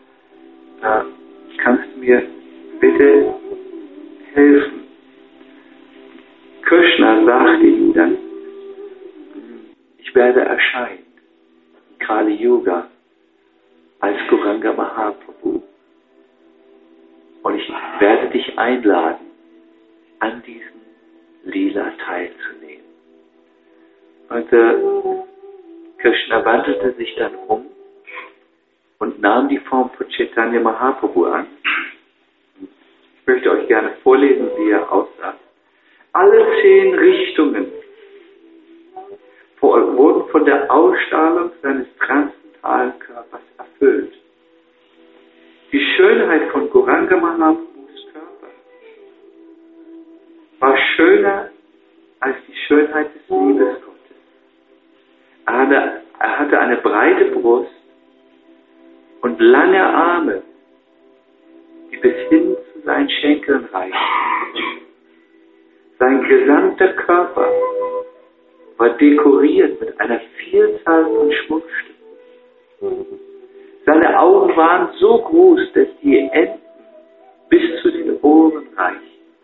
Kannst du mir bitte helfen? Krishna sagte ihm dann, ich werde erscheinen, in Kali Yuga, als Gauranga Mahaprabhu. Und ich werde dich einladen, an diesem Lila teilzunehmen. Und Krishna wandelte sich dann um und nahm die Form von Chaitanya Mahaprabhu an. Ich möchte euch gerne vorlesen, wie er aussah. Alle 10 Richtungen wurden von der Ausstrahlung seines transzendentalen Körpers erfüllt. Die Schönheit von Gauranga Mahaprabhus Körper war schöner als die Schönheit des Liebesgottes. Er hatte eine breite Brust und lange Arme, die bis hin zu seinen Schenkeln reichten. Sein gesamter Körper war dekoriert mit einer Vielzahl von Schmuckstücken. Seine Augen waren so groß, dass die Enden bis zu den Ohren reichten.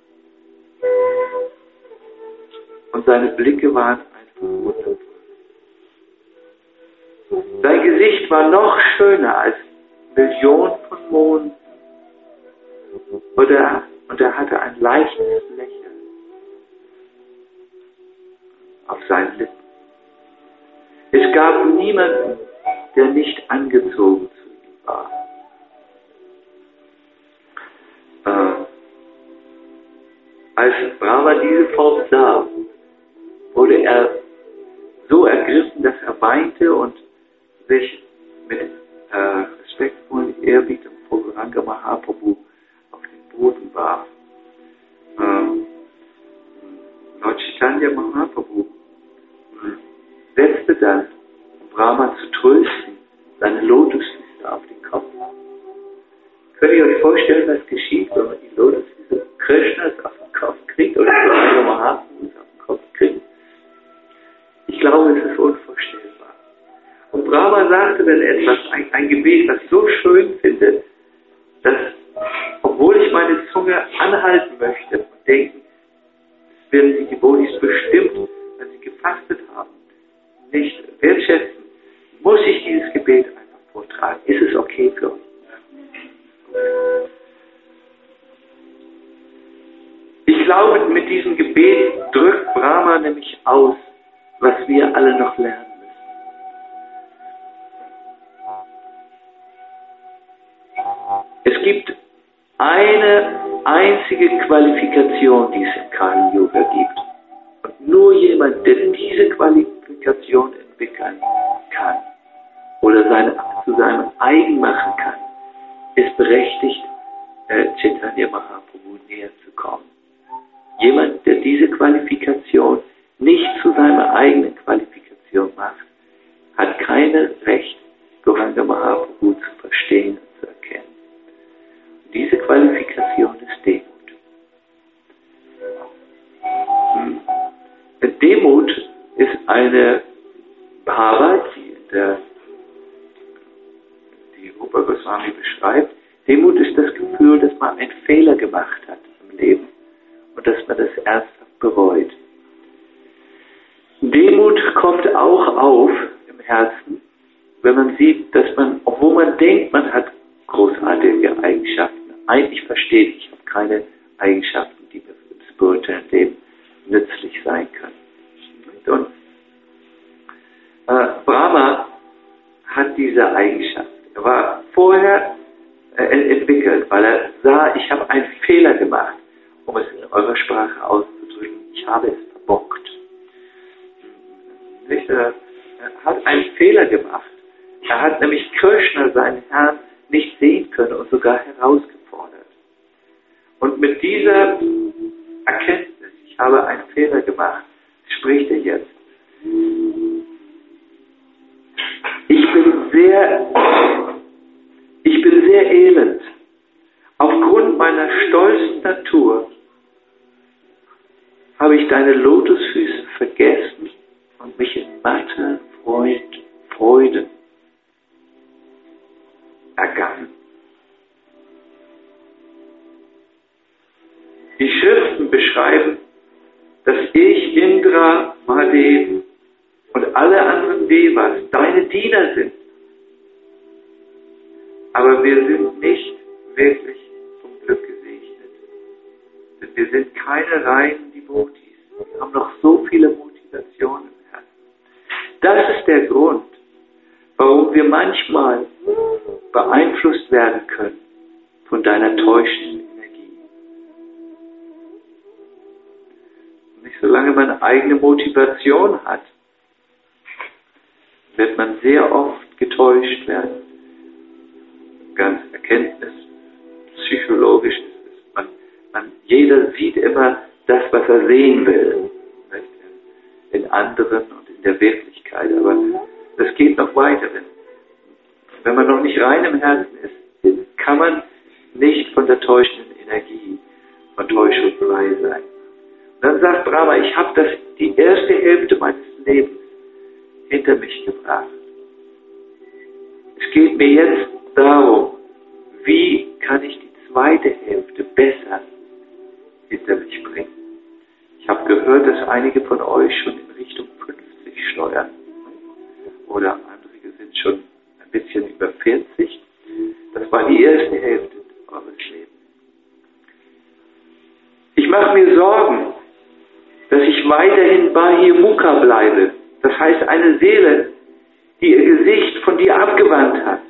Und seine Blicke waren einfach wundervoll. Sein Gesicht war noch schöner als Millionen von Monden. Und er hatte ein leichtes Lächeln auf seinen Lippen. Es gab niemanden, der nicht angezogen zu ihm war. Als Brahma diese Form sah, wurde er so ergriffen, dass er weinte und sich mit respektvollen Ehrerbietung vor Gauranga Mahaprabhu auf den Boden warf. Lord Chaitanya Mahaprabhu setzte dann, um Brahma zu trösten, seine Lotusfüße auf den Kopf. Könnt ihr euch vorstellen, was geschieht, wenn man die Lotusfüße Krishnas auf den Kopf kriegt oder Gauranga Mahaprabhu auf den Kopf kriegt? Ich glaube, es ist unvorstellbar. Und Brahma sagte dann etwas, ein Gebet, was ich so schön finde, dass, obwohl ich meine Zunge anhalten möchte und denken, das werden die Devotis bestimmt, wenn sie gefastet haben, nicht wertschätzen, muss ich dieses Gebet einfach vortragen. Ist es okay für euch? Ich glaube, mit diesem Gebet drückt Brahma nämlich aus, was wir alle noch lernen müssen. Es gibt eine einzige Qualifikation, die es im Kali Yuga gibt. Und nur jemand, der diese Qualifikation entwickeln kann oder zu seinem eigen machen kann, ist berechtigt, Chaitanya Mahaprabhu näher zu kommen. Jemand, der diese Qualifikation nicht zu seiner eigenen Qualifikation macht, hat kein Recht, Gauranga Mahaprabhu zu verstehen und zu erkennen. Und diese Qualifikation ist Demut. Demut ist eine Bhava, die Rupa Goswami beschreibt. Demut ist das Gefühl, dass man einen Fehler gemacht hat im Leben und dass man das ernsthaft bereut. Demut kommt auch auf im Herzen, wenn man sieht, dass man, obwohl man denkt, man hat großartige Eigenschaften, eigentlich versteht, ich habe keine Eigenschaften, die mir im spirituellen Leben nützlich sein können. Und Brahma hat diese Eigenschaft. Er war vorher entwickelt, weil er sah, ich habe einen Fehler gemacht, um es in eurer Sprache auszudrücken. Ich habe es verbockt. Er hat einen Fehler gemacht. Er hat nämlich Krishna, seinen Herrn, nicht sehen können und sogar herausgefordert. Und mit dieser Erkenntnis, ich habe einen Fehler gemacht, spricht er jetzt. Ich bin sehr elend. Aufgrund meiner stolzen Natur habe ich deine Lotusfüße vergessen und mich in matte Freuden ergangen. Die Schriften beschreiben, dass ich, Indra, Mahadev und alle anderen Devas deine Diener sind. Aber wir sind nicht wirklich vom Glück gesegnet. Denn wir sind keine reinen Devotees. Wir haben noch so viele Motivationen im Herzen. Das ist der Grund, warum wir manchmal beeinflusst werden können von deiner täuschenden Energie. Und nicht solange man eigene Motivation hat, wird man sehr oft getäuscht werden. Ganz Erkenntnis, psychologisch ist es. Jeder sieht immer das, was er sehen will. Nicht? In anderen und in der Wirklichkeit. Aber das geht noch weiter. Wenn man noch nicht rein im Herzen ist, kann man nicht von der täuschenden Energie, von Täuschung frei sein. Und dann sagt Brahma, ich habe die erste Hälfte meines Lebens hinter mich gebracht. Es geht mir jetzt darum, wie kann ich die zweite Hälfte besser hinter mich bringen. Ich habe gehört, dass einige von euch schon in Richtung 50 steuern. Oder andere sind schon ein bisschen über 40. Das war die erste Hälfte eures Lebens. Ich mache mir Sorgen, dass ich weiterhin Bahirmukha bleibe. Das heißt, eine Seele, die ihr Gesicht von dir abgewandt hat.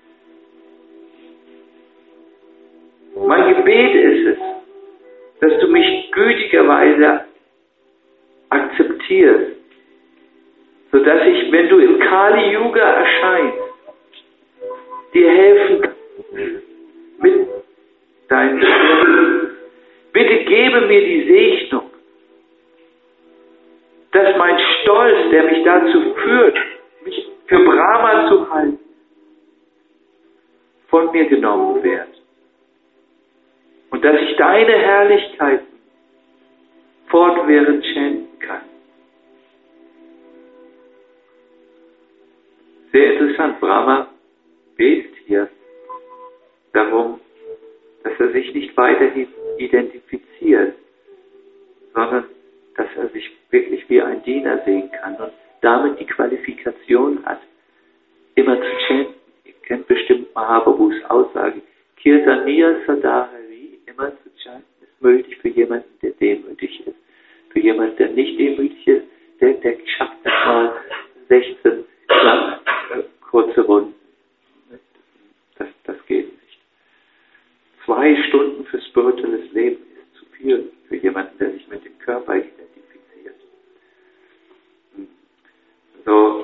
Mein Gebet ist es, dass du mich gütigerweise akzeptierst, sodass ich, wenn du im Kali Yuga erscheinst, dir helfen kann mit deinen Schriften. Bitte gebe mir die Segnung, dass mein Stolz, der mich dazu führt, mich für Brahma zu halten, von mir genommen wird. Und dass ich deine Herrlichkeiten fortwährend chanten kann. Sehr interessant, Brahma betet hier darum, dass er sich nicht weiterhin identifiziert, sondern dass er sich wirklich wie ein Diener sehen kann und damit die Qualifikation hat, immer zu chanten. Ihr kennt bestimmt Mahaprabhus Aussage, Kirtaniya Sadahari, immer zu chanten, ist möglich für jemanden, der demütig ist. Für jemanden, der nicht demütig ist, der schafft nicht mal 16 kurze Runden. Das geht nicht. 2 Stunden für spirituelles Leben ist zu viel für jemanden, der sich mit dem Körper identifiziert. So,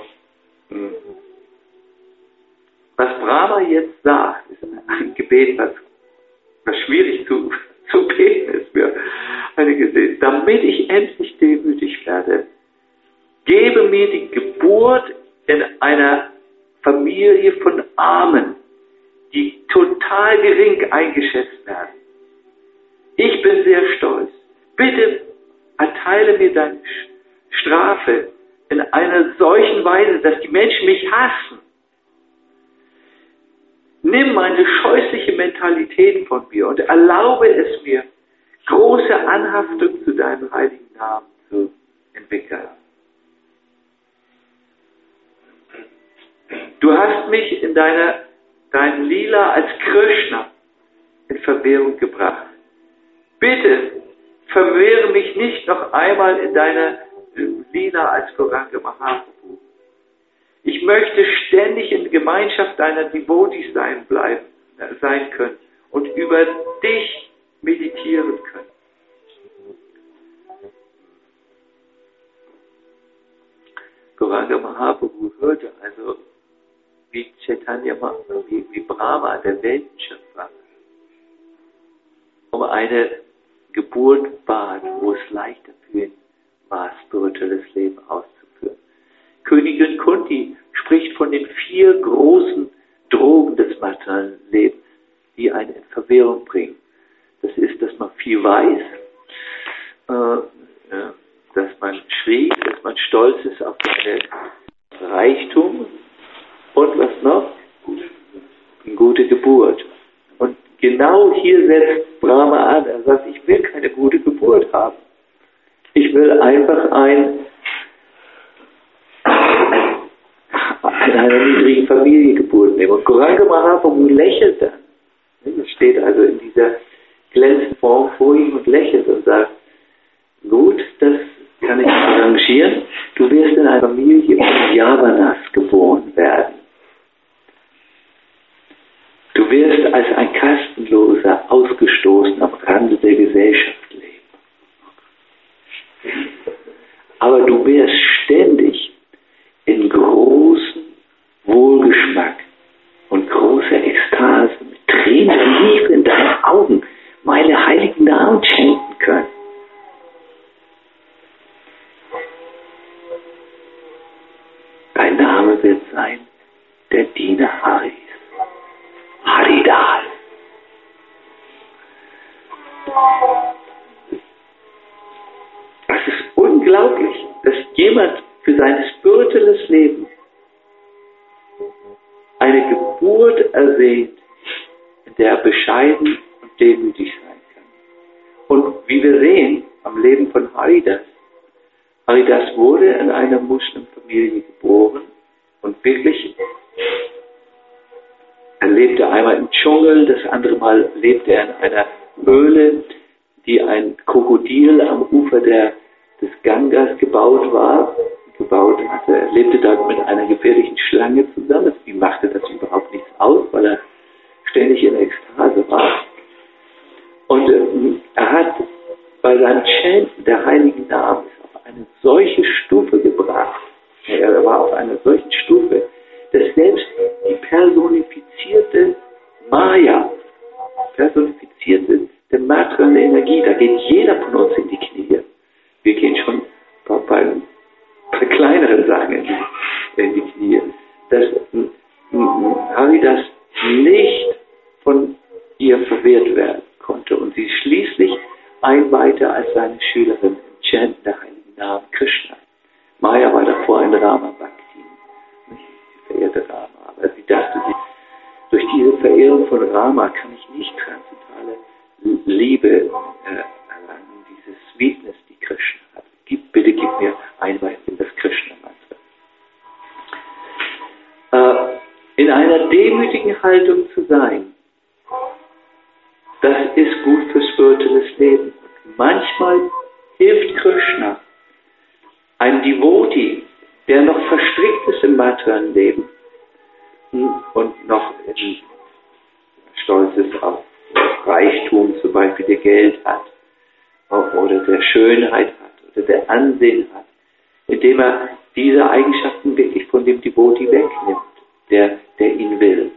was Brahma jetzt sagt, ist ein Gebet, was schwierig zu beten ist für einige Seelen. Damit ich endlich demütig werde, gebe mir die Geburt in einer Familie von Armen, die total gering eingeschätzt werden. Ich bin sehr stolz. Bitte erteile mir deine Strafe in einer solchen Weise, dass die Menschen mich hassen. Nimm meine scheußliche Mentalität von mir und erlaube es mir, große Anhaftung zu deinem heiligen Namen zu entwickeln. Du hast mich in deinen Lila als Krishna in Verwirrung gebracht. Bitte verwirre mich nicht noch einmal in deiner Lila als Gauranga Mahaprabhu. Ich möchte ständig in Gemeinschaft deiner Devotees sein können und über dich meditieren können. Gauranga Mahaprabhu hörte also, wie Chaitanya, wie Brahma, der Weltenschöpfer, um eine Geburt bat, wo es leichter für ihn war, spirituelles Leben auszuführen. Königin Kunti spricht von den 4 großen Drogen des materiellen Lebens, die einen in Verwirrung bringen. Das ist, dass man viel weiß, dass man schrie, dass man stolz ist auf seine Reichtum und was noch? Eine gute Geburt. Und genau hier setzt Brahma an. Er sagt, ich will keine gute Geburt haben. Ich will einfach in einer niedrigen Familie Geburt nehmen. Und Gauranga Mahaprabhu lächelt dann. Er steht also in dieser glänzenden Form vor ihm und lächelt und sagt, gut, das kann ich arrangieren. Du wirst in einer Familie von Yavanas geboren werden. Du wirst als ein Kastenloser ausgestoßen am Rande der Gesellschaft leben. Aber du wirst ständig in großen Wohlgeschmack und großer Ekstase mit Tränen der Liebe in deinen Augen meine heiligen Namen schenken können. Dein Name wird sein der Diener Haris. Haridal. Das ist unglaublich, dass jemand für sein spirituelles Leben eine Geburt ersehnt, in der er bescheiden und demütig sein kann. Und wie wir sehen am Leben von Haridas, Haridas wurde in einer Muslimfamilie geboren und wirklich, er lebte einmal im Dschungel, das andere Mal lebte er in einer Höhle, die ein Krokodil am Ufer des Gangas gebaut hatte. Er lebte dort mit einer gefährlichen Schlange zusammen. Ihm machte das überhaupt nichts aus, weil er ständig in Ekstase war. Und er hat bei seinem Chanten der heiligen Namen auf eine solche Stufe gebracht, er war auf einer solchen Stufe, dass selbst die personifizierte Maya, der materielle Energie, da geht jeder von uns in die Knie. Wir gehen schon bei kleineren Sachen in die Knie. Dass Haridas nicht von ihr verwehrt werden konnte und sie schließlich einweihte als seine Schülerin im Chanten der heiligen Namen Krishna. Maya war davor ein Rama Bhakti, sie verehrte Rama, aber sie dachte sich, durch diese Verehrung von Rama kann ich nicht transzendentale Liebe erlangen, diese Sweetness, die Krishna hat. Bitte gib mir Einweihung in das Krishna-Mantra. In einer demütigen Haltung zu sein, das ist gut für spirituelles Leben. Manchmal hilft Krishna, ein Devotee, der noch verstrickt ist im materiellen Leben und noch stolz ist auf Reichtum, zum Beispiel der Geld hat oder der Schönheit hat oder der Ansehen hat, indem er diese Eigenschaften wirklich von dem Devotee wegnimmt, der ihn will.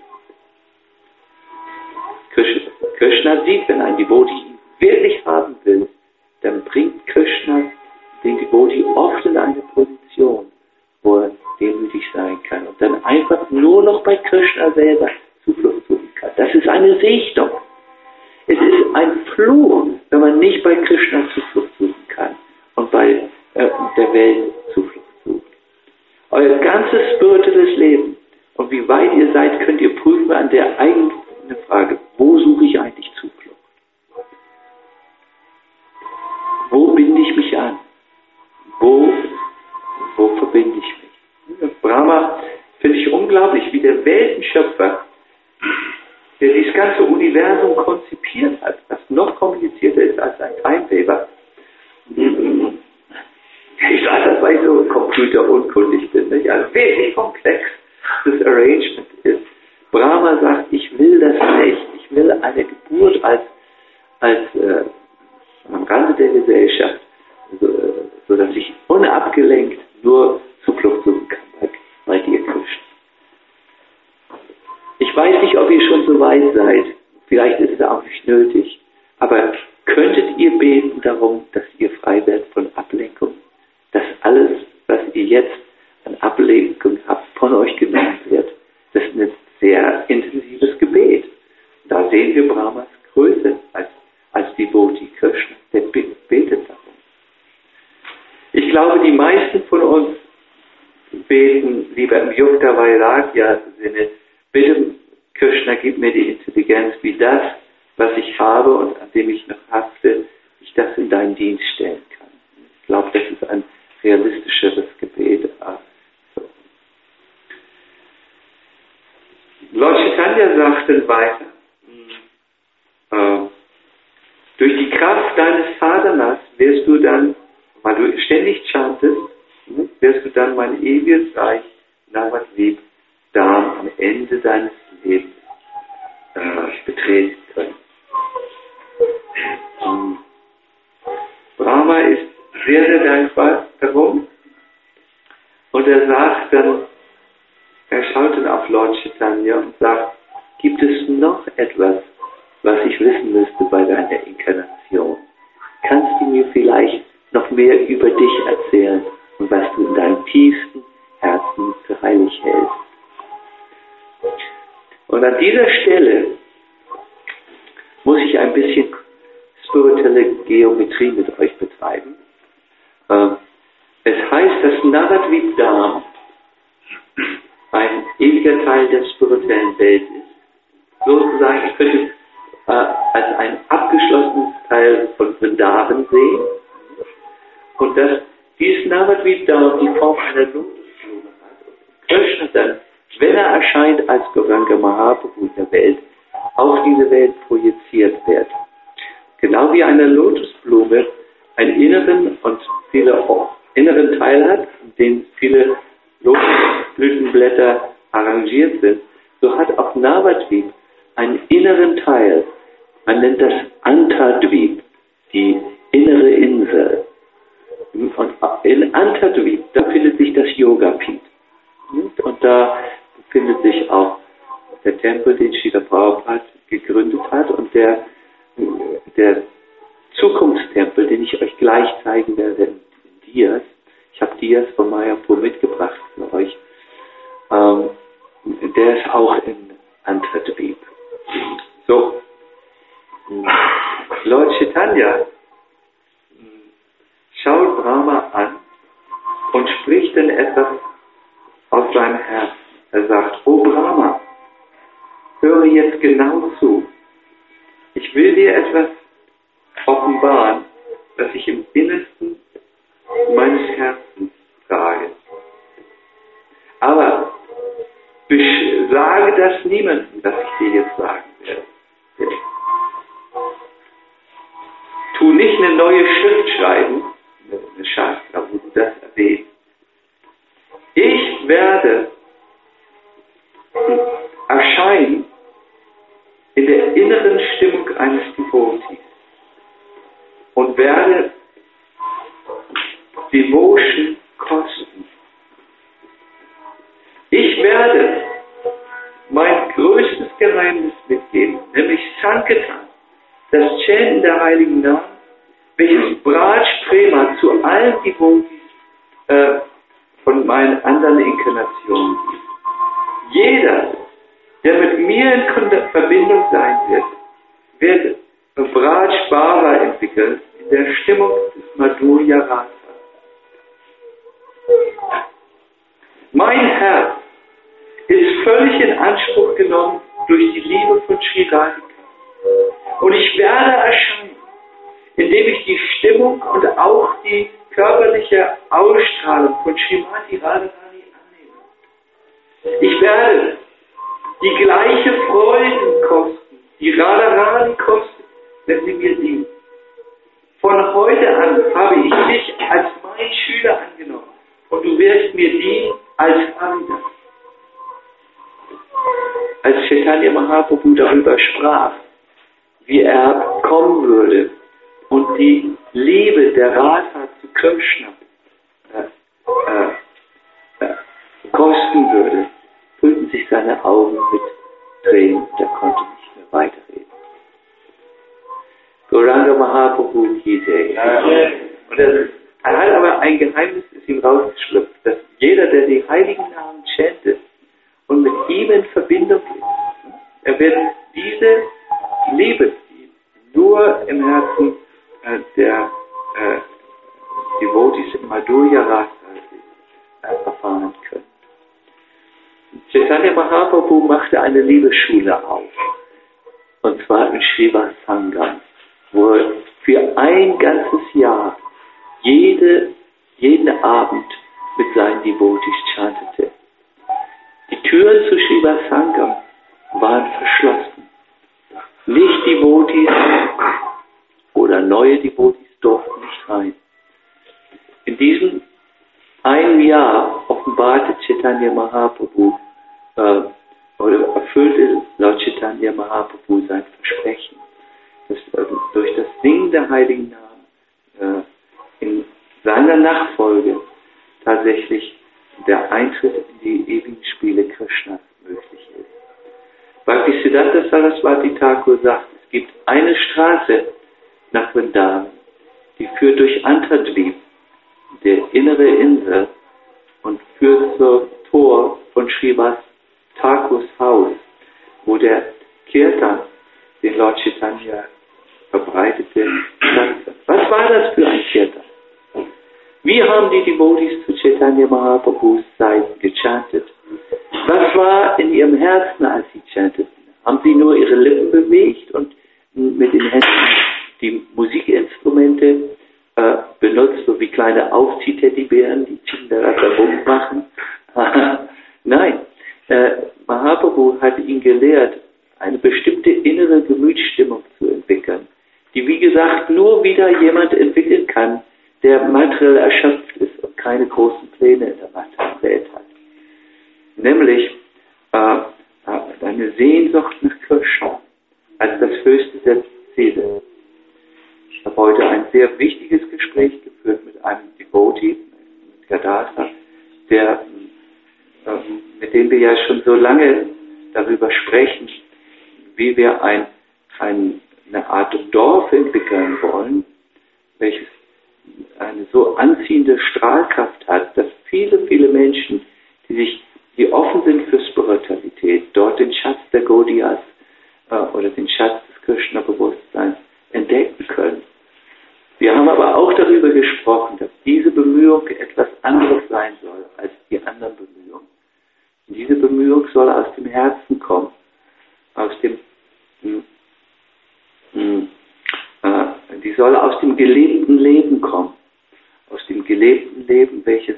Krishna sieht, wenn ein Devotee ihn wirklich haben will, dann bringt Krishna den Devotee oft in eine Position, wo er demütig sein kann und dann einfach nur noch bei Krishna selber Zuflucht suchen kann. Das ist eine Segnung. Es ist ein Fluch, wenn man nicht bei Krishna Zuflucht suchen kann und bei der Welt Zuflucht sucht. Euer ganzes spirituelles Leben und wie weit ihr seid, könnt ihr prüfen an der eigenen Frage, wo suche ich eigentlich Zuflucht? Wo binde ich mich an? Wo verbinde ich mich? Brahma finde ich unglaublich, wie der Weltenschöpfer, der dieses ganze Universum konzipiert hat, was noch komplizierter ist als ein Timesaver. Ich sage das, weil ich so computerunkundig bin, nicht? Also wirklich komplex das Arrangement ist. Brahma sagt, ich will das nicht. Ich will eine Geburt als am Rande der Gesellschaft, so dass ich unabgelenkt nur Zuflucht suchen kann bei dir, Krishna. nötig. Aber könntet ihr beten darum, dass ihr frei werdet von Ablenkung? Dass alles, was ihr jetzt an Ablenkung habt, von euch genommen wird? Das ist ein sehr intensives Gebet. Da sehen wir Brahmas Größe als Devotee Krishna. Der betet darum. Ich glaube, die meisten von uns beten lieber im Yukta Vairagya Sinne, bitte Krishna, gib mir die Intelligenz, wie das, was ich habe und an dem ich noch hafte, ich das in deinen Dienst stellen kann. Ich glaube, das ist ein realistischeres Gebet. Lord Chaitanya sagte weiter, durch die Kraft deines Sadhanas wirst du dann, weil du ständig chantest, wirst du dann mein ewiges Reich, Navadvip, Dham, am Ende deines Lebens betreten können. Brahma ist sehr, sehr dankbar darum und er sagt dann, er schaut dann auf Lord Chaitanya und sagt, gibt es noch etwas, was ich wissen müsste bei deiner Inkarnation? Kannst du mir vielleicht noch mehr über dich erzählen und was du in deinem tiefsten Herzen für heilig hältst? Und an dieser Stelle muss ich ein bisschen spirituelle Geometrie mit euch betreiben. Es heißt, dass Navadvip Dham ein ewiger Teil der spirituellen Welt ist. Sozusagen, ich könnte als ein abgeschlossenes Teil von Vrindavan sehen. Und dass dieses Navadvip Dham die Form einer Lotusblume hat. Und Krishna dann, wenn er erscheint als Gauranga Mahaprabhu in der Welt, auf diese Welt projiziert wird. Genau wie eine Lotusblume einen inneren und inneren Teil hat, in dem viele Lotusblütenblätter arrangiert sind, so hat auch Navadvip einen inneren Teil. Man nennt das Antadvip, die innere Insel. Und in Antadvip, da befindet sich das Yogapith. Und da befindet sich auch der Tempel, den Srila Prabhupada gegründet hat, und der Zukunftstempel, den ich euch gleich zeigen werde in Dias. Ich habe Dias von Mayapur mitgebracht für euch. Der ist auch in Antadvip. So, Lord Chaitanya schaut Brahma an und spricht dann etwas aus seinem Herzen. Er sagt, O Brahma, höre jetzt genau zu. Ich will dir etwas offenbaren, das ich im Innersten meines Herzens trage. Aber sage das niemandem, was ich dir jetzt sagen werde. Tu nicht eine neue Schrift schreiben, eine Shastra, wo du das erwähnst. Ich werde erscheinen in der inneren Stimmung eines Devotees und werde Devotion kosten. Ich werde mein größtes Geheimnis mitgeben, nämlich Sankirtan, das Chanten der heiligen Namen, welches Braj Prema zu allen Devotees von meinen anderen Inkarnationen gibt. Jeder, der mit mir in Verbindung sein wird Braj Bhava entwickeln in der Stimmung des Madhurya Rasa. Mein Herz ist völlig in Anspruch genommen durch die Liebe von Sri Radhika. Und ich werde erscheinen, indem ich die Stimmung und auch die körperliche Ausstrahlung von Srimati Radharani annehme. Ich werde die gleiche Freuden kosten, die Radharani kostet, wenn sie mir dient. Von heute an habe ich dich als mein Schüler angenommen und du wirst mir dienen als Amida. Als Chaitanya Mahaprabhu darüber sprach, wie er kommen würde und die Liebe der Radha zu Krishna kosten würde, füllten sich seine Augen mit Tränen, er konnte nicht mehr weiterreden. Gauranga Mahaprabhu Ki Jai. Und er hat aber ein Geheimnis, ist ihm rausgeschlüpft, dass jeder, der die heiligen Namen chantet und mit ihm in Verbindung ist, er wird diese Liebe, die nur im Herzen der Devotees im Madhurya Rasa erfahren können. Chaitanya Mahaprabhu machte eine Liebesschule auf, und zwar in Srivas Sangam, wo er für ein ganzes Jahr jeden Abend mit seinen Devotees chantete. Die Türen zu Srivas Sangam waren verschlossen. Nicht Devotees oder neue Devotees durften nicht rein. In diesem einem Jahr offenbarte Chaitanya Mahaprabhu oder erfüllte laut Chaitanya Mahaprabhu sein Versprechen, dass durch das Singen der heiligen Namen in seiner Nachfolge tatsächlich der Eintritt in die ewigen Spiele Krishnas möglich ist. Bhaktisiddhanta Saraswati Thakur sagt, es gibt eine Straße nach Vrindavan, die führt durch Antardvip, der innere Insel, und führt zum Tor von Srivas Thakurs Haus, wo der Kirtan, den Lord Chaitanya verbreitete, stattfand. Was war das für ein Kirtan? Wie haben die Devotees zu Chaitanya Mahaprabhus Zeiten gechantet? Was war in ihrem Herzen, als sie chanteten? Haben sie nur ihre Lippen bewegt und mit den Händen die Musikinstrumente benutzt, so wie kleine Aufzieh-Teddybären, die Chindarata-Bum machen? Nein, Mahaprabhu hat ihn gelehrt, eine bestimmte innere Gemütsstimmung zu entwickeln, die, wie gesagt, nur wieder jemand entwickeln kann, der materiell erschöpft ist und keine großen Pläne in der materiellen Welt hat. Nämlich eine Sehnsucht nach Krishna als das höchste der Ziele. Ich habe heute ein sehr wichtiges Gespräch geführt mit einem Devotee, mit Gadasa, mit dem wir ja schon so lange darüber sprechen, wie wir eine Art Dorf entwickeln wollen, welches eine so anziehende Strahlkraft hat, dass viele, viele Menschen, die offen sind für Spiritualität, dort den Schatz der Gaudiyas oder den Schatz des Krishna-Bewusstseins entdecken können. Wir haben aber auch darüber gesprochen, dass diese Bemühung etwas anderes sein soll als die anderen Bemühungen. Und diese Bemühung soll aus dem Herzen kommen, die soll aus dem gelebten Leben kommen, aus dem gelebten Leben, welches,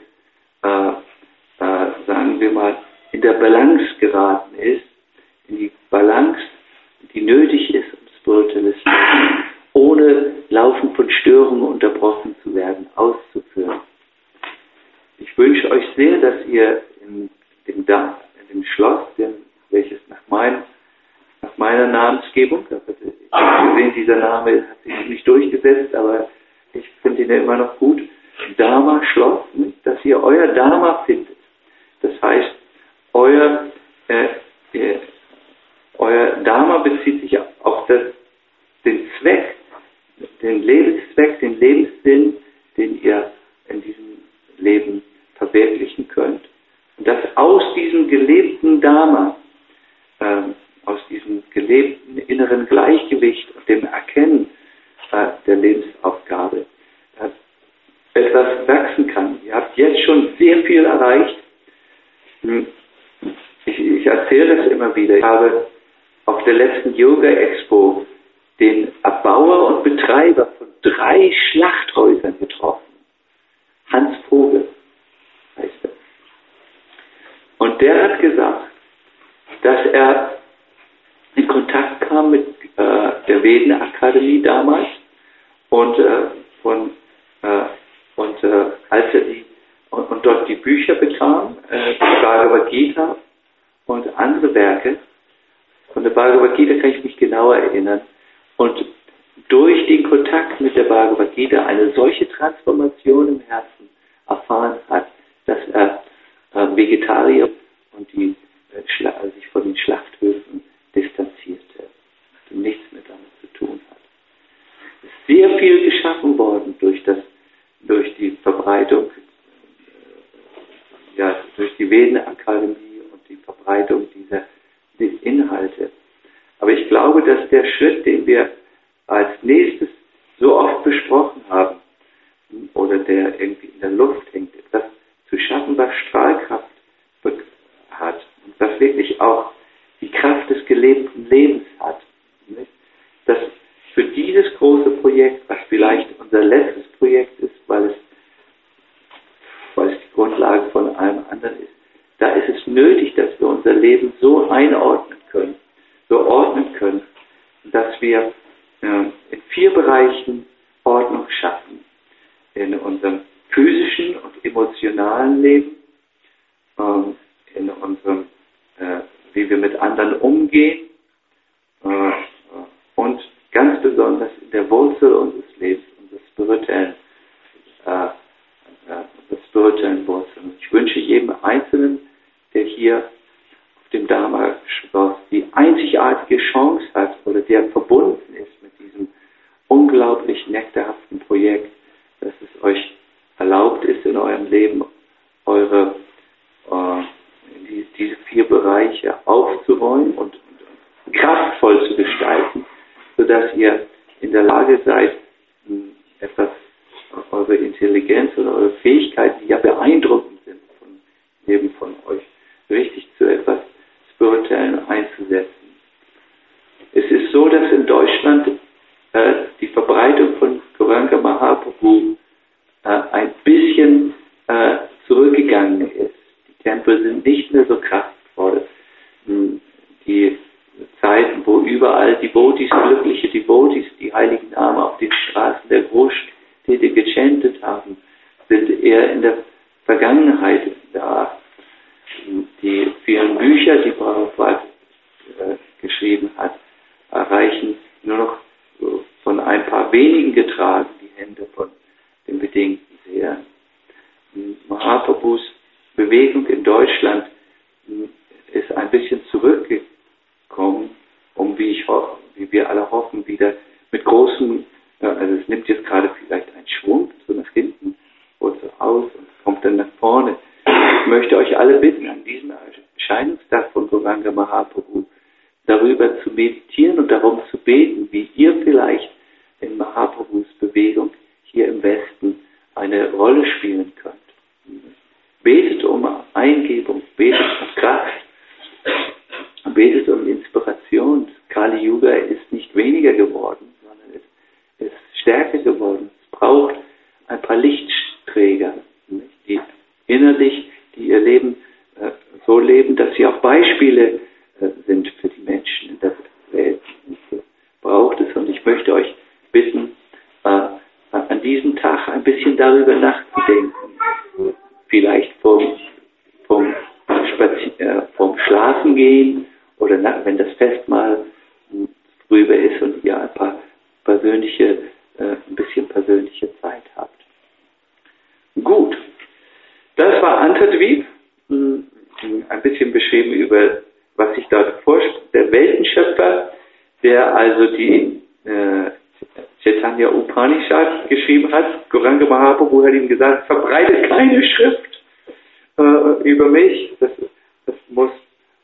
sagen wir mal, in der Balance geraten ist, in die Balance, die nötig ist, um spirituelles Leben, ohne laufend von Störungen unterbrochen zu werden, auszuführen. Ich wünsche euch sehr, dass ihr in dem Schloss, welches nach meiner Namensgebung, ich habe gesehen, dieser Name hat sich nicht durchgesetzt, aber ich finde ihn ja immer noch gut, Dharma-Schloss, dass ihr euer Dharma findet. Das heißt, euer Dharma bezieht sich auf den Zweck, den Lebenszweck, den Lebenssinn, den ihr in diesem Leben verwirklichen könnt. Und dass aus diesem gelebten Dharma, aus diesem gelebten inneren Gleichgewicht und dem Erkennen der Lebensaufgabe etwas wachsen kann. Ihr habt jetzt schon sehr viel erreicht. Ich erzähle das immer wieder. Ich habe auf der letzten Yoga-Expo den Erbauer und Betreiber von 3 Schlachthäusern getroffen. Hans Vogel heißt er. Und der hat gesagt, dass er in Kontakt kam mit der Veden-Akademie damals und als er dort die Bücher bekam, die Bhagavad Gita und andere Werke, von der Bhagavad Gita kann ich mich genauer erinnern, und durch den Kontakt mit der Bhagavad Gita eine solche Transformation im Herzen erfahren hat, dass er Vegetarier und sich von den Schlachthöfen distanzierte und nichts mehr damit zu tun hat. die Vedenakademie und die Verbreitung dieser Inhalte. Aber ich glaube, dass der Schritt, den wir als nächstes so oft besprochen haben, oder der irgendwie in der Luft hängt, etwas zu schaffen, was Strahlkraft hat und was wirklich auch die Kraft des gelebten Lebens hat. Nicht? Dass für dieses große Projekt, was vielleicht unser letztes Projekt ist, weil es die Grundlage von allem anderen ist, da ist es nötig, dass wir unser Leben so einordnen können, so ordnen können, dass wir in 4 Bereichen Ordnung schaffen. In unserem physischen und emotionalen Leben, in unserem, wie wir mit anderen umgehen, und ganz besonders in der Wurzel unseres Lebens, unserer spirituellen Wurzeln. Ich wünsche jedem Einzelnen, der hier auf dem Dharma-Schloss die einzigartige Chance hat oder der verbunden ist mit diesem unglaublich nektarhaften Projekt, dass es euch erlaubt ist, in eurem Leben diese 4 Bereiche aufzuräumen und kraftvoll zu gestalten, sodass ihr in der Lage seid, etwas eure Intelligenz oder eure Fähigkeiten, die ja beeindruckend sind von jedem von euch, richtig zu etwas Spirituellen einzusetzen. Es ist so, dass in Deutschland die Verbreitung von Gauranga Mahaprabhu ein bisschen zurückgegangen ist. Die Tempel sind nicht mehr so kraftvoll. Die Zeiten, wo überall Devotees, glückliche Devotees, die heiligen Namen auf den Straßen der Großstädte gechantet haben, sind eher in der Vergangenheit da. Die vielen Bücher, die Prabhupada geschrieben hat, erreichen nur noch von ein paar wenigen getragen die Hände von den bedingten Sehern. Mahaprabhus Bewegung in Deutschland ist ein bisschen zurückgekommen, wie wir alle hoffen, wieder mit großem, also es nimmt jetzt gerade vielleicht einen Schwung, so nach hinten und so aus und kommt dann nach vorne. Ich möchte euch alle bitten, an diesem Erscheinungstag von Gauranga Mahaprabhu darüber zu meditieren und darum zu beten, wie ihr vielleicht in Mahaprabhus Bewegung hier im Westen eine Rolle spielen könnt. Betet um Eingebung, betet um Kraft, betet um Inspiration. Kali Yuga ist nicht weniger geworden, sondern es ist stärker geworden. Es braucht ein paar Lichtträger, die innerlich, die ihr Leben so leben, dass sie auch Beispiele sind für die Menschen in der Welt. Braucht es. Und ich möchte euch bitten, an diesem Tag ein bisschen darüber nachzudenken. Vielleicht vom Schlafengehen oder wenn das Festmahl drüber ist und ihr ein bisschen persönliche Zeit habt. Gut, das war Antadweep. Ein bisschen beschrieben über, was sich dort vorstellt. Der Weltenschöpfer, der also die Chaitanya Upanishad geschrieben hat. Gauranga Mahaprabhu hat ihm gesagt, verbreitet keine Schrift über mich. Das muss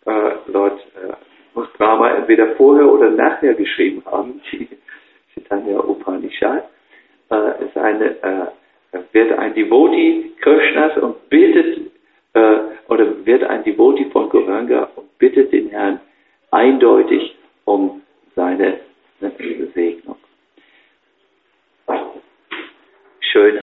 muss Brahma entweder vorher oder nachher geschrieben haben. Die Chaitanya Upanishad wird ein Devotee Krishnas und bittet wird ein Devotee von Gauranga und bittet den Herrn eindeutig um seine Segnung. Schön.